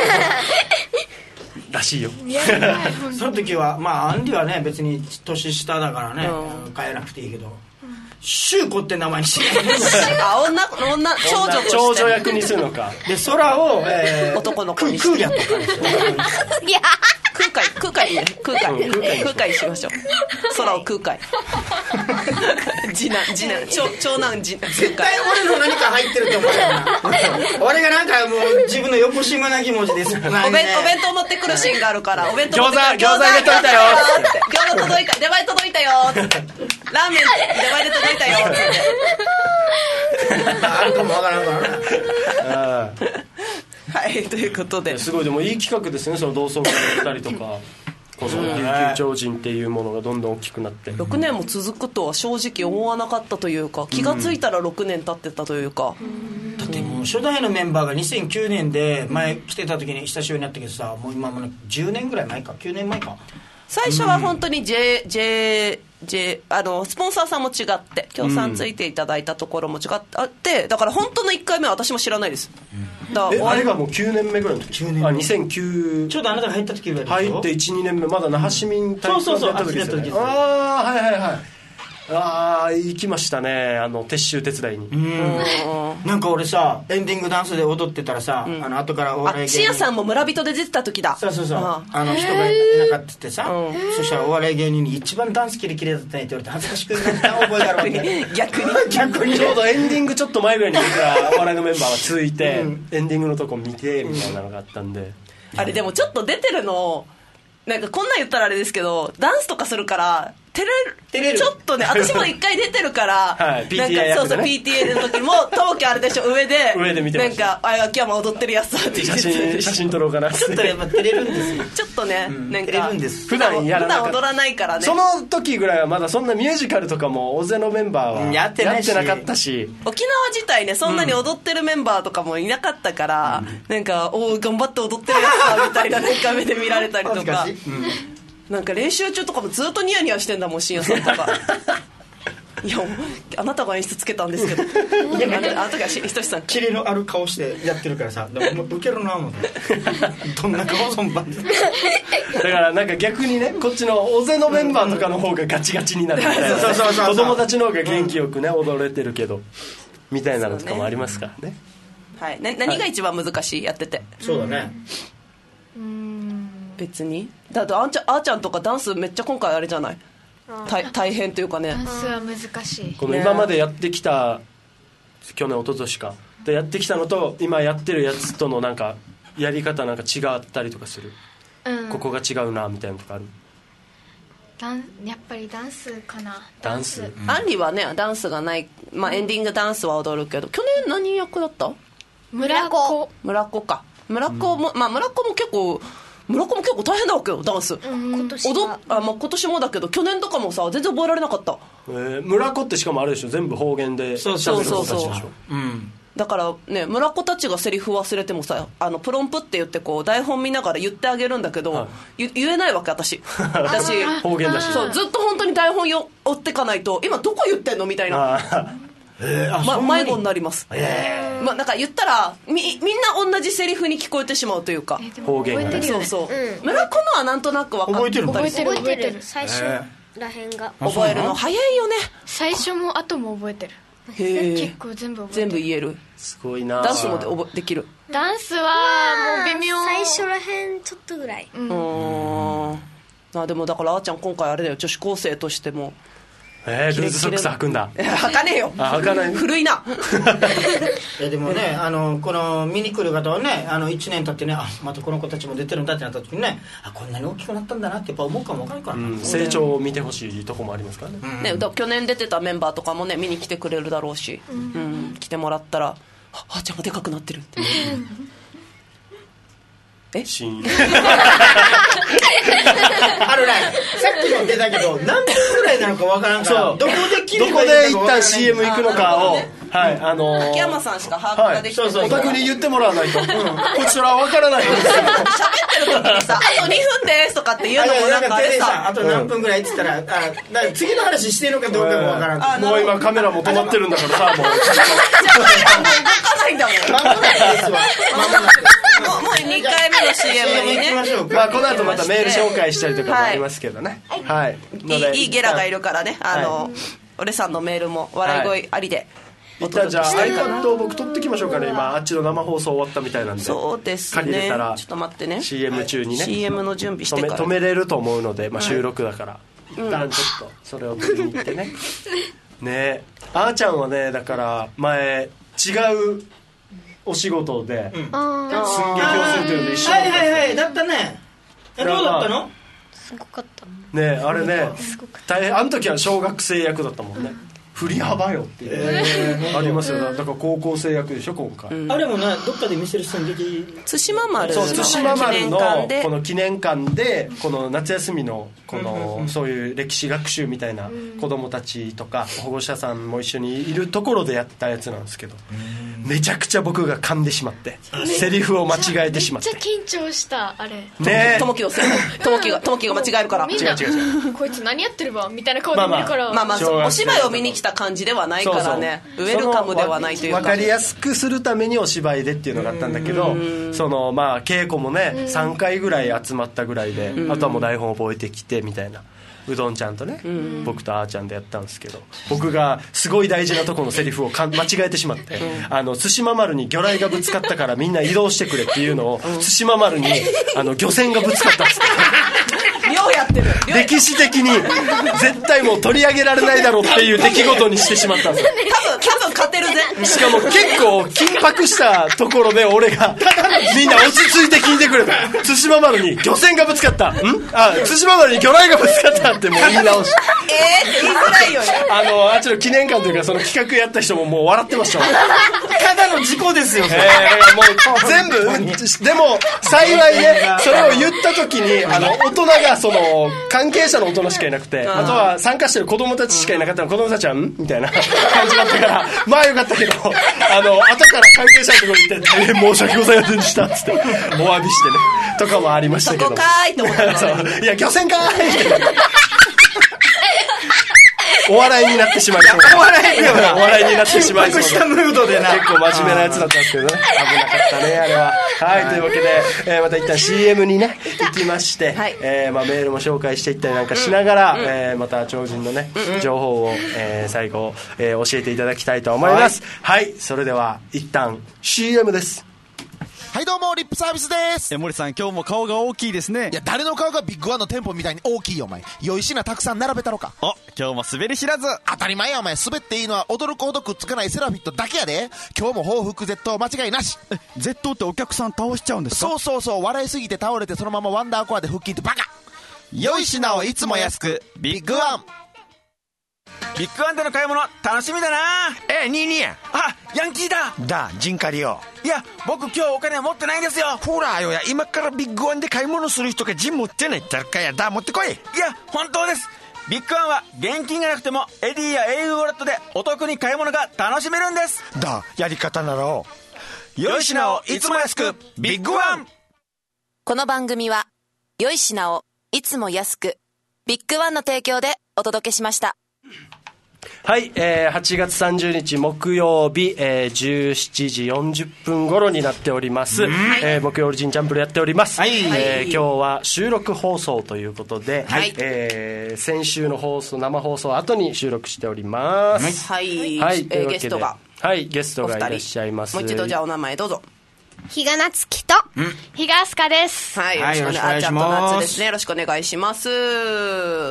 らしいよ。 その時はまあアンディはね別に年下だからね、変えなくていいけど、シュウコって名前にしない女長女として長女役にするのかで空を、 男の子にしてクーリャとかにしていや空海いいね、空海しましょう。空を空海次男長男絶対俺の何か入ってると思うよな俺がなんかもう自分の横島な気持ちです。お弁当持ってくるシーンがあるから、お弁当持ってくる、 餃子入れといたよ餃子届いた、出前届いたよってラーメン出前で届いたよってあるかもわからんからなはい、ということですごいでもいい企画ですね、その同窓会やったりとかこの琉球超人っていうものがどんどん大きくなって 6年も続くとは正直思わなかったというか、気がついたら6年経ってたというか、 だってもう初代のメンバーが2009年で前来てた時に久しぶりになったけどさ、もう今もう10年ぐらい前か、9年前か。 最初は本当にスポンサーさんも違って協賛ついていただいたところも違ってだから本当の1回目は私も知らないです、 あれがもう9年目ぐらいの時、2009 ちょうどあなたが入った時ぐらいでしょ。 入って 1,2 年目まだ那覇市民体育館でやった時ですよね。ああはいはいはい、ああ行きましたね、撤収手伝いに。 なんか俺さエンディングダンスで踊ってたらさ、後からお笑い芸人、 シアさんも村人で出てた時だ。 そう人がいなかったってさ、そしたらお笑い芸人に一番ダンスキレキレだったねって言われて恥ずかしくなった覚えがあるわけ逆にちょうどエンディングちょっと前ぐらいに僕らお笑いのメンバーがついて、エンディングのとこ見てみたいなのがあったんで、 あれでもちょっと出てるのなんかこんなん言ったらあれですけど、ダンスとかするから照れるちょっとね、私も一回出てるからはい、 なんか PTA 役でね、 そうそう PTA の時もトモキあれでしょ、上で見てました。 なんか秋山踊ってるやつだって言って写真撮ろうかなってちょっとやっぱ照れるんですよちょっとね、なんか普段やらなかった、 普段踊らないからね。 その時ぐらいはまだそんなミュージカルとかも大勢のメンバーはやってなかったし、 沖縄自体ねそんなに踊ってるメンバーとかもいなかったから、なんかお頑張って踊ってるやつだみたいななんか目で見られたりとかなんか練習中とかもずっとニヤニヤしてんだもん、深夜さんとかいやあなたが演出つけたんですけどあの時はひとしさんキレのある顔してやってるからさ、でもウケるな思ってどんな顔そんばんでだからなんか逆にね、こっちの大勢のメンバーとかの方がガチガチになるみたいな、子供たちの方が元気よくね踊れてるけどみたいなのとかもありますからね。 はい、何が一番難しいやってて。 そうだね、 別にだってあーちゃんとかダンスめっちゃ今回あれじゃない、大変というかね、 ダンスは難しい。 この今までやってきた、去年一昨年かでやってきたのと今やってるやつとのなんかやり方なんか違ったりとかする、ここが違うなみたいなのとかある？ やっぱりダンスかな。 ダンス、 アンリはねダンスがない、まあ、エンディングダンスは踊るけど、去年何役だった？ 村子か。村子も、まあ村子も結構大変だわけよダンス、 今年もだけど去年とかもさ全然覚えられなかった。 村子ってしかもあれでしょ、全部方言でそうだからね、村子たちがセリフ忘れてもさ、プロンプって言ってこう台本見ながら言ってあげるんだけど、言えないわけ私方言だし、 そうずっと本当に台本追ってかないと、今どこ言ってんのみたいな迷子になります。なんか言ったらみんな同じセリフに聞こえてしまうというか、 方言がね。 そうそう、村子のはなんとなく分かってたりする。 覚えてる最初らへんが覚えるの早いよね。 最初も後も覚えてる。結構全部覚えてる。 全部言える。 すごいな。 ダンスもできる。 ダンスはもう微妙。 最初らへんちょっとぐらい。 でもだからあーちゃん今回あれだよ、女子高生としてもルーズソックス履くんだ。 履かねえよ。 履かない。 古いな。 でもね、この見に来る方はね、1年経ってね、またこの子たちも出てるんだってなった時にね、こんなに大きくなったんだなってやっぱ思うかも分かるからな、 成長を見てほしいとこもありますからね。 去年出てたメンバーとかもね見に来てくれるだろうし、来てもらったらあーちゃんがでかくなってるって。 シーンさっきも出たけど何分ぐらいなのかわからんから、どこで切ればいいのか分からない。 どこで一旦 CM 行くのかを、 秋山さんしか把握ができてない。 お宅に言ってもらわないと、こちらは分からないんですよ。 喋ってる時にさ、あと2分ですとかって言うのもなんかあれさ、 あと何分ぐらいって言ったら、次の話してるのかどうかもわからん。 もう今カメラも止まってるんだからさ、もう動かないんだもん。もう2回目の CM にね。 この後またメール紹介したりとかもありますけどね。 いいゲラがいるからね、俺さんのメールも笑い声ありで。 一旦じゃあ iPad を僕撮ってきましょうかね。今あっちの生放送終わったみたいなんで。 そうですね。 借りれたらちょっと待ってね。 CM 中にね、 CM の準備してから止めれると思うので、収録だから一旦ちょっとそれを撮りに行ってね。ね、あーちゃんはね、だから前違うお仕事で寸劇をするというので一緒だったんですよ。 だったね。どうだったの？ すごかったね。あれね、大変。あの時は小学生役だったもんね。振り幅よっていうありますよ。だから高校生役でしょ今回。 あれもな、どっかで見せる寸劇。 対馬丸のこの記念館でこの夏休みのこのそういう歴史学習みたいな子供たちとか保護者さんも一緒にいるところでやったやつなんですけど、めちゃくちゃ僕が噛んでしまってセリフを間違えてしまって、 めっちゃ緊張したあれね。ともきが間違えるから、 みんなこいつ何やってるわみたいな顔で見るから、 お芝居を見に来た感じではないからね。ウェルカムではないというか、 分かりやすくするためにお芝居でっていうのがあったんだけど、稽古もね3回ぐらい集まったぐらいで、あとはもう台本覚えてきてみたいな。うどんちゃんとね、僕とあーちゃんでやったんですけど、僕がすごい大事なところのセリフを間違えてしまって、対馬丸に魚雷がぶつかったからみんな移動してくれっていうのを、対馬丸に漁船がぶつかったんですようやってる。 歴史的に絶対もう取り上げられないだろうっていう出来事にしてしまったんですよ。 多分勝てるぜ。 しかも結構緊迫したところで俺がみんな落ち着いて聞いてくれた。対馬丸に漁船がぶつかった。対馬丸に魚雷がぶつかったってもう言い直し。 って言いづらいよね。 あっちの記念館というかその企画やった人ももう笑ってましたもん。 ただの事故ですよ。 もう全部でも幸いね、それを言った時に大人がその関係者の大人しかいなくて、あとは参加してる子供たちしかいなかったの。子供たちはみたいな感じだったからまあよかったけど、後から関係者のところに行って申し訳ございませんでしたっつってお詫びしてねとかもありましたけど、 そこかーいと思ったの。 いや漁船かーいってお笑いになってしまいそう。お笑いになってしまいそう。 したムードでな。 結構真面目なやつだったんですけどね。危なかったねあれは。はい、というわけで、また一旦 CM にね行きまして、メールも紹介していったりなんかしながら、また超人のね情報を、最後、教えていただきたいと思います。はい、それでは一旦 CM です。 はいどうもリップサービスです。 森さん今日も顔が大きいですね。 いや誰の顔がビッグワンの店舗みたいに大きいよお前。良い品たくさん並べたろか。 今日も滑り知らず。 当たり前やお前。滑っていいのは驚くほどくっつかないセラフィットだけやで。今日も報復絶倒間違いなし。 絶倒ってお客さん倒しちゃうんですか？ そう笑いすぎて倒れてそのままワンダーコアで腹筋ってバカ。良い品をいつも安くビッグワン。 ビッグワンでの買い物楽しみだな。 22や。 ヤンキーだ陣狩りよ。 いや僕今日お金持ってないんですよ。 ほらよや、今からビッグワンで買い物する人がジン持ってないったらかやだ。持ってこい。 いや本当です。 ビッグワンは現金がなくてもエディや au ウォレットでお得に買い物が楽しめるんです。 やり方なら良い品をいつも安く、ビッグワン。 この番組は良い品をいつも安く、ビッグワンの提供でお届けしました。 はい、8月30日木曜日、17時40分頃になっております、木曜オリジンチャンプルやっております、今日は収録放送ということで、先週の生放送後に収録しております。 はい、ゲストがゲストがいらっしゃいます。 もう一度じゃあお名前どうぞ。 比嘉夏樹と比嘉飛鳥です。 はい、よろしくお願いします。あーちゃんと夏ですね、よろしくお願いします。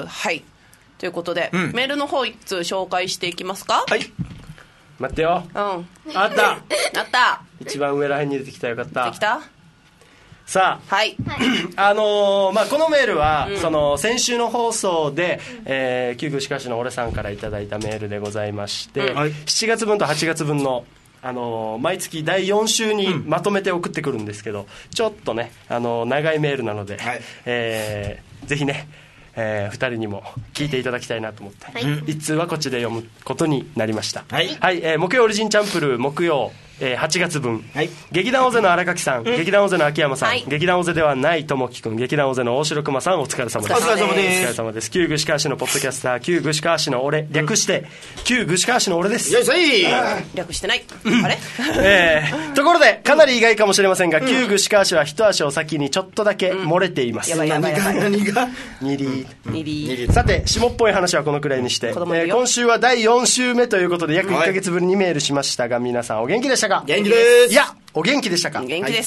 はい、ということで、メールの方一通紹介していきますか。 はい、待ってよ。あった一番上らへんに出てきた。よかった。 出てきた。 さあ、このメールは、その先週の放送で、旧具歯科士の俺さんからいただいたメールでございまして、7月分と8月分の毎月第4週にまとめて送ってくるんですけど、ちょっとね長いメールなので、ぜひね、2人にも聞いていただきたいなと思って、一通はこっちで読むことになりました。木曜オリジンチャンプル木曜、8月分、劇団オゼの荒垣さん、劇団オゼの秋山さん、劇団オゼではないともきくん、劇団オゼの大城熊さん、お疲れ様です。お疲れ様です。旧具歯科士のポッドキャスター、旧具歯科士の俺、略して旧具歯科士の俺です。 よいしょい。略してない。あれところでかなり意外かもしれませんが、旧具歯科士は一足お先にちょっとだけ漏れています。 何がニリさて、下っぽい話はこのくらいにして、今週は第4週目ということで約1ヶ月ぶりにメールしましたが、皆さんお元気でしたか？ 元気です。 いや、お元気でしたか？ 元気です。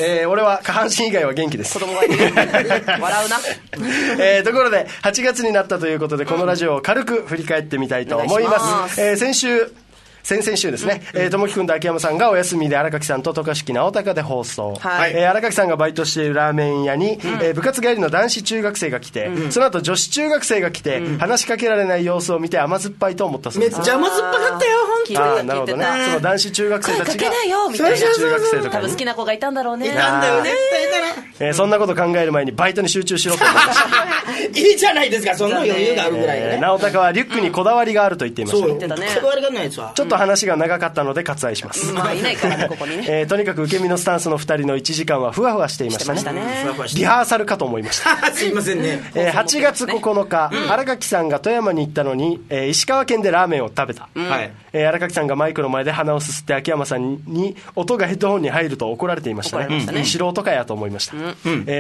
俺は下半身以外は元気です。 子供がいる。笑うな。 ところで8月になったということで、このラジオを軽く振り返ってみたいと思います。先々週ですね、ともきくんと秋山さんがお休みで、荒垣さんと渡嘉敷直隆で放送、荒垣さんがバイトしているラーメン屋に、部活帰りの男子中学生が来て、その後女子中学生が来て、話しかけられない様子を見て甘酸っぱいと思ったそうです。 めっちゃ甘酸っぱかったよ本当に。 なるほどね。その男子中学生たちが声かけないよみたいな、 中学生とか多分好きな子がいたんだろうね。 いたんだよね。 そんなこと考える前にバイトに集中しろと思いましたいいじゃないですか、そんな余裕があるぐらいね。 直隆はリュックにこだわりがあると言っていました。 こだわりがないやつはちょっと話が長かったので割愛します。 いないからね、ここにね。 とにかく受け身のスタンスの2人の1時間はふわふわしていましたね。リハーサルかと思いましたすいませんね。 8月9日、荒垣さんが富山に行ったのに、石川県でラーメンを食べた。荒垣さんがマイクの前で鼻をすすって秋山さんに音がヘッドホンに入ると怒られていましたね。素人かやと思いました。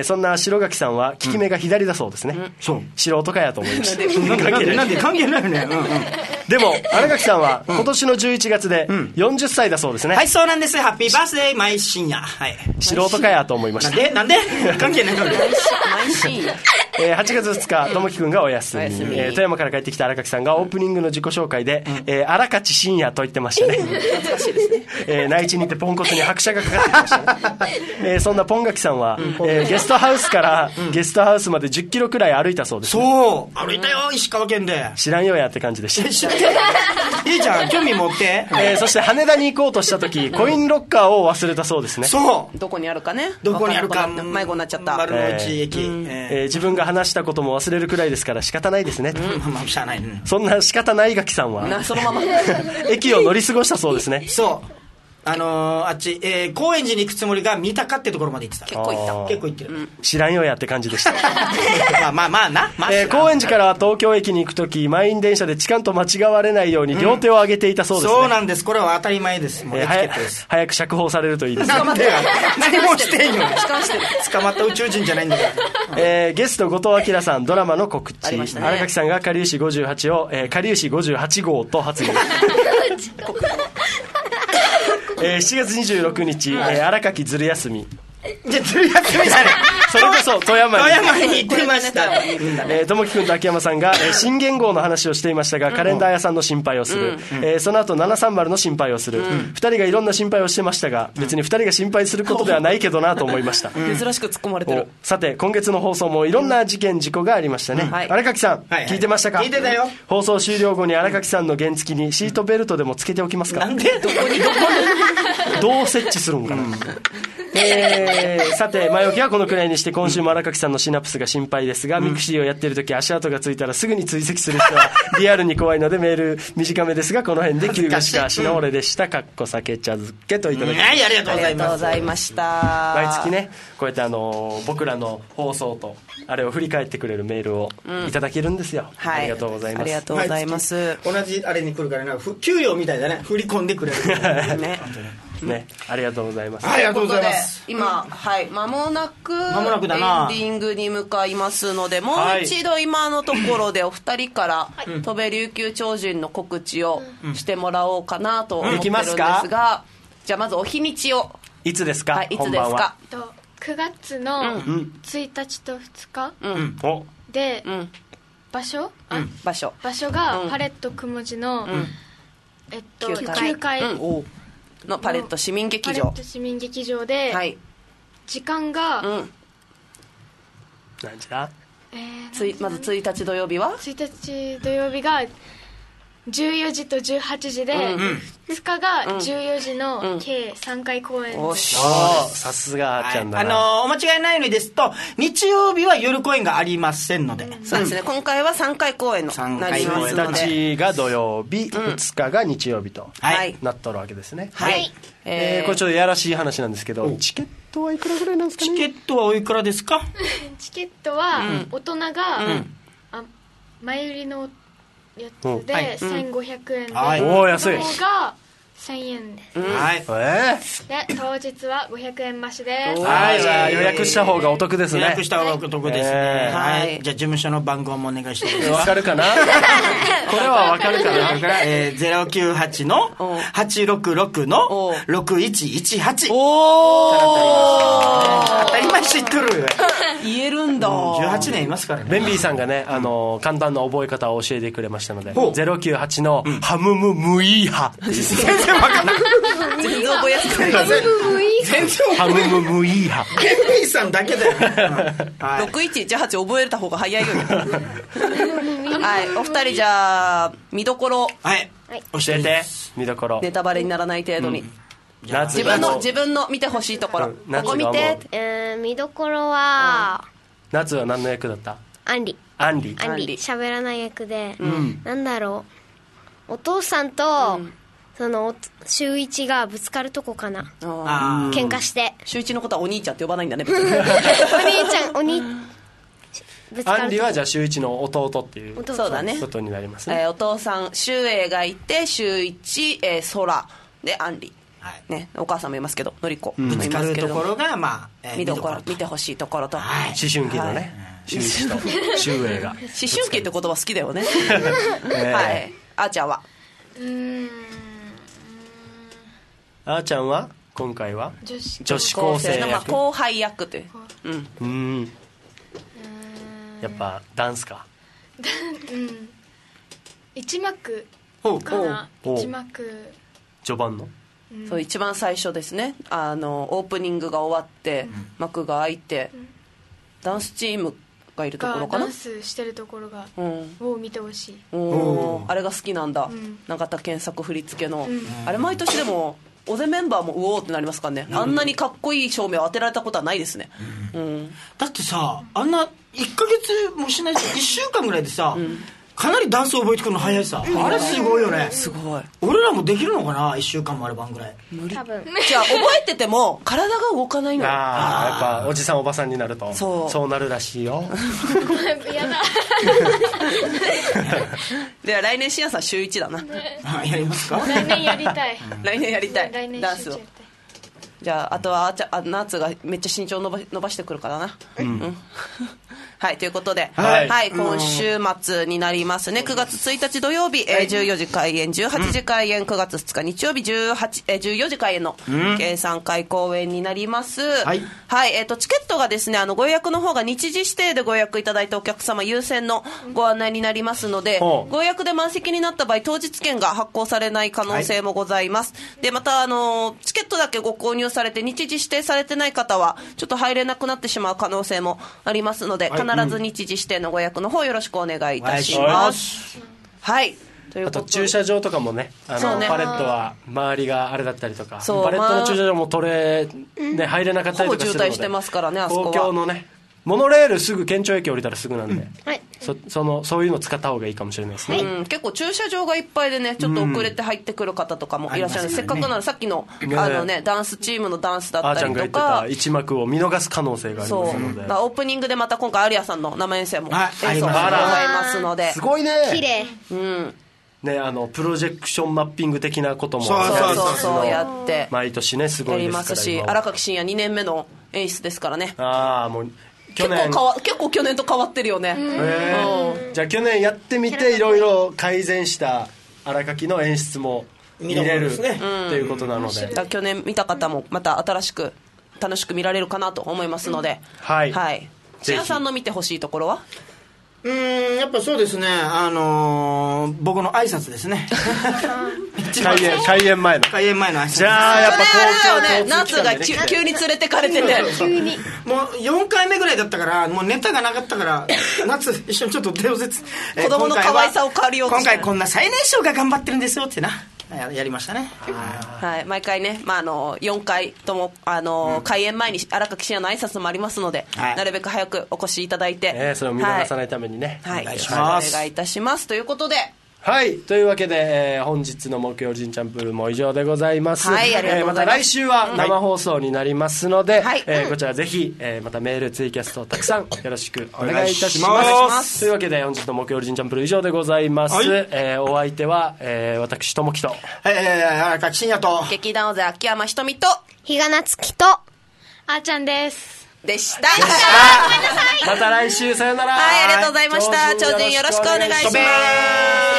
そんな白垣さんは利き目が左だそうですね。素人かやと思いました。 なんで関係ないよね。 でも荒垣さんは今年の11月で40歳だそうですね。 はい、そうなんです。ハッピーバースデー毎深夜。はい。 素人かやと思いました。 なんで関係ないから。 毎深夜。 8月2日、ともきくんがお休み。富山から帰ってきた荒垣さんがオープニングの自己紹介で、荒垣深夜と言ってましたね。 懐かしいですね。 内地に行ってポンコツに拍車がかかってきましたね。そんなポンガキさんは、ゲストハウスからゲストハウスまで10キロくらい歩いたそうです、ね。 そう歩いたよ、石川県で。 知らんよやって感じでした。 いいじゃん、興味持って。 そして羽田に行こうとした時、コインロッカーを忘れたそうですね。 そうどこにあるかね。 どこにあるか迷子になっちゃった。 丸の内駅。 自分が話したことも忘れるくらいですから仕方ないですね。 しゃあないね。 そんな仕方ないガキさんはそのまま駅を乗り過ごしたそうですね。 そうあっち、高円寺に行くつもりが三鷹ってところまで行ってた。結構行ってる、 知らんよやって感じでしたまあな、 高円寺から東京駅に行くとき、満員電車で痴漢と間違われないように両手を上げていたそうですね。 そうなんです。これは当たり前です。もうエチケットです。 早く釈放されるといいですね。 何もしてんよ。捕まった宇宙人じゃないんだから。 ゲスト後藤明さん、ドラマの告知。荒垣さんがかりゆし58を、かりゆし58号と発言7月26日、荒垣ずる休み。 じゃずる休みじゃない。 それこそ富山に行ってました。 ともきくんと秋山さんが、新元号の話をしていましたが、カレンダー屋さんの心配をする、その後730の心配をする、2人がいろんな心配をしてましたが、別に2人が心配することではないけどなと思いました。 珍しく突っ込まれてる。 さて今月の放送もいろんな事件事故がありましたね。荒垣さん、聞いてましたか？ 聞いてたよ。 放送終了後に荒垣さんの原付にシートベルトでもつけておきますか？ なんでどこにどう設置するんかな。さて前置きはこのくらいにしして今週も荒垣さんのシナプスが心配ですが、ミクシーをやってるとき足跡がついたらすぐに追跡する人はリアルに怖いので、メール短めですがこの辺で旧串川市の俺でした。かっこ酒茶漬けといただきました。 はい、ありがとうございます。 ありがとうございました。 毎月ねこうやって僕らの放送とあれを振り返ってくれるメールをいただけるんですよ、 はい、 ありがとうございます。 ありがとうございます。 同じあれに来るからね、給与みたいだね、振り込んでくれるね、ありがとうございます。 ありがとうございます。 今、はい、間もなくだなエンディングに向かいますので、もう一度今のところでお二人から戸部琉球超人の告知をしてもらおうかなと思ってるんですが、じゃあまずお日にちをいつですか、 はい、いつですか。 9月の1日と2日で、場所がパレットくもじの9階のパレット市民劇場で、はい、時間が、 何時だ、 まず1日土曜日は 1日土曜日が14時と18時で、2日が14時の計3回公演です。 さすがあーちゃんだな。 お間違いないようにですと、日曜日は夜公演がありませんので、 そうですね、今回は3回公演のなりますので、 1日が土曜日、2日が日曜日となっとるわけですね。 はい、 これちょっとやらしい話なんですけど、チケットはいくらぐらいなんですかね。 チケットはおいくらですか。 チケットは大人が、前売りのやつで1500円で、 お安い。 子供が1000円です。で当日は500円増しです。 はい、じゃあ予約した方がお得ですね。 予約した方がお得ですね。はい、じゃあ事務所の番号もお願いしていいですか。 わかるかなこれはわかるかな。 098の866の6118。 お当たり前知っとる。 言えるんだ。 18年いますからね。 ベンビーさんがね、簡単な覚え方を教えてくれましたので、098のハムムムイーハっていう全然わかんない。 全然覚えやすくない。 ハムムムイーハ。 ベンビーさんだけだよ。 6118覚えた方が早いよね。はい、お二人じゃあ見どころ、 はい教えて。見どころ、 ネタバレにならない程度に、自分の見てほしいところ、ここ見て。 見どころは、 夏は何の役だった？ アンリ喋らない役で、なんだろう、お父さんと、その秀一がぶつかるとこかな。喧嘩して秀一のことはお兄ちゃんって呼ばないんだね。別にアンリはじゃあ秀一の弟っていうそうだね、 ことになりますね。 お父さん秀英がいて、秀一、空でアンリ、ね、お母さんもいますけど、のりこもいますけど、 ところが見どころ、見てほしいところと、 思春期のね、秀一と秀英が思春期って言葉好きだよね。はい、あーちゃんはあーちゃんは今回は女子高生役、 後輩役という。 やっぱダンスか。 1幕かな。1幕序盤の、 そう一番最初ですね。オープニングが終わって幕が開いて、ダンスチームがいるところかな。 ダンスしてるところがを見てほしい。 あれが好きなんだ。永田健作振り付けの、あれ毎年でも尾瀬メンバーもうおーってなりますからね。あんなにかっこいい照明を当てられたことはないですね。 だってさ、あんな1ヶ月もしないし1週間ぐらいでさ、かなりダンスを覚えてくるの早いさ。あれすごいよね。 すごい。 俺らもできるのかな、1週間もあればんぐらい。 無理。じゃあ覚えてても体が動かないのよ。 やっぱおじさんおばさんになるとそうなるらしいよ。 やだ。 では来年しやさん週1だな。 やりますか。 来年やりたい。 来年やりたい。 来年ダンスを。じゃああとはナーツがめっちゃ身長伸ばしてくるからな。はい、ということで、今週末になりますね。9月1日土曜日、14時開演、18時開演、9月2日日曜日14時開演の計3回公演になります。はい、チケットがですね、ご予約の方が日時指定でご予約いただいたお客様優先のご案内になりますので、ご予約で満席になった場合、当日券が発行されない可能性もございます。で、またチケットだけご購入されて日時指定されてない方はちょっと入れなくなってしまう可能性もありますので、必ず日時指定のご予約の方よろしくお願いいたします。はい、 あと駐車場とかもね、パレットは周りがあれだったりとか、 そうパレットの駐車場も入れなかったりとかするので、 ほぼ渋滞してますからね、あそこは。 東京のね、モノレールすぐ県庁駅降りたらすぐなんで、そういうの使った方がいいかもしれないですね。 結構駐車場がいっぱいでね、ちょっと遅れて入ってくる方とかもいらっしゃる、せっかくならさっきのダンスチームのダンスだったりとか、 あーちゃんが言ってた一幕を見逃す可能性がありますので、 オープニングでまた今回アリアさんの生演奏も演奏してもらいますので、 すごいね、 綺麗。 ね、プロジェクションマッピング的なこともそうやって毎年ねすごいですからやりますし、荒垣真也2年目の演出ですからね。 もう結構去年と変わってるよね。 じゃあ去年やってみていろいろ改善した荒垣の演出も見れるっていうことなので、 去年見た方もまた新しく楽しく見られるかなと思いますので、はい千谷さんの見てほしいところはやっぱそうですね、僕の挨拶ですね。 開演前の挨拶。 じゃあやっぱ夏が急に連れてかれてね、 もう4回目ぐらいだったから、もうネタがなかったから、夏一緒にちょっと手を子供の可愛さを借りようとして、 今回こんな最年少が頑張ってるんですよってやりましたね。 毎回ね、4回とも開演前に荒垣真也の挨拶もありますので、なるべく早くお越しいただいて、 それを見逃さないためにね、 お願いいたします。ということで、 というわけで、本日の木曜ジンチャンプルも以上でございます。 ありがとうございます。 また来週は生放送になりますので、こちらぜひ、またメールツイキャストたくさんよろしくお願いいたします。というわけで本日の木曜ジンチャンプル以上でございます。お相手は、私ともきと荒垣真也と劇団尾瀬秋山ひとみと比嘉夏樹とあーちゃんですでした。 また来週さよなら。 ありがとうございました。超人よろしくお願いします。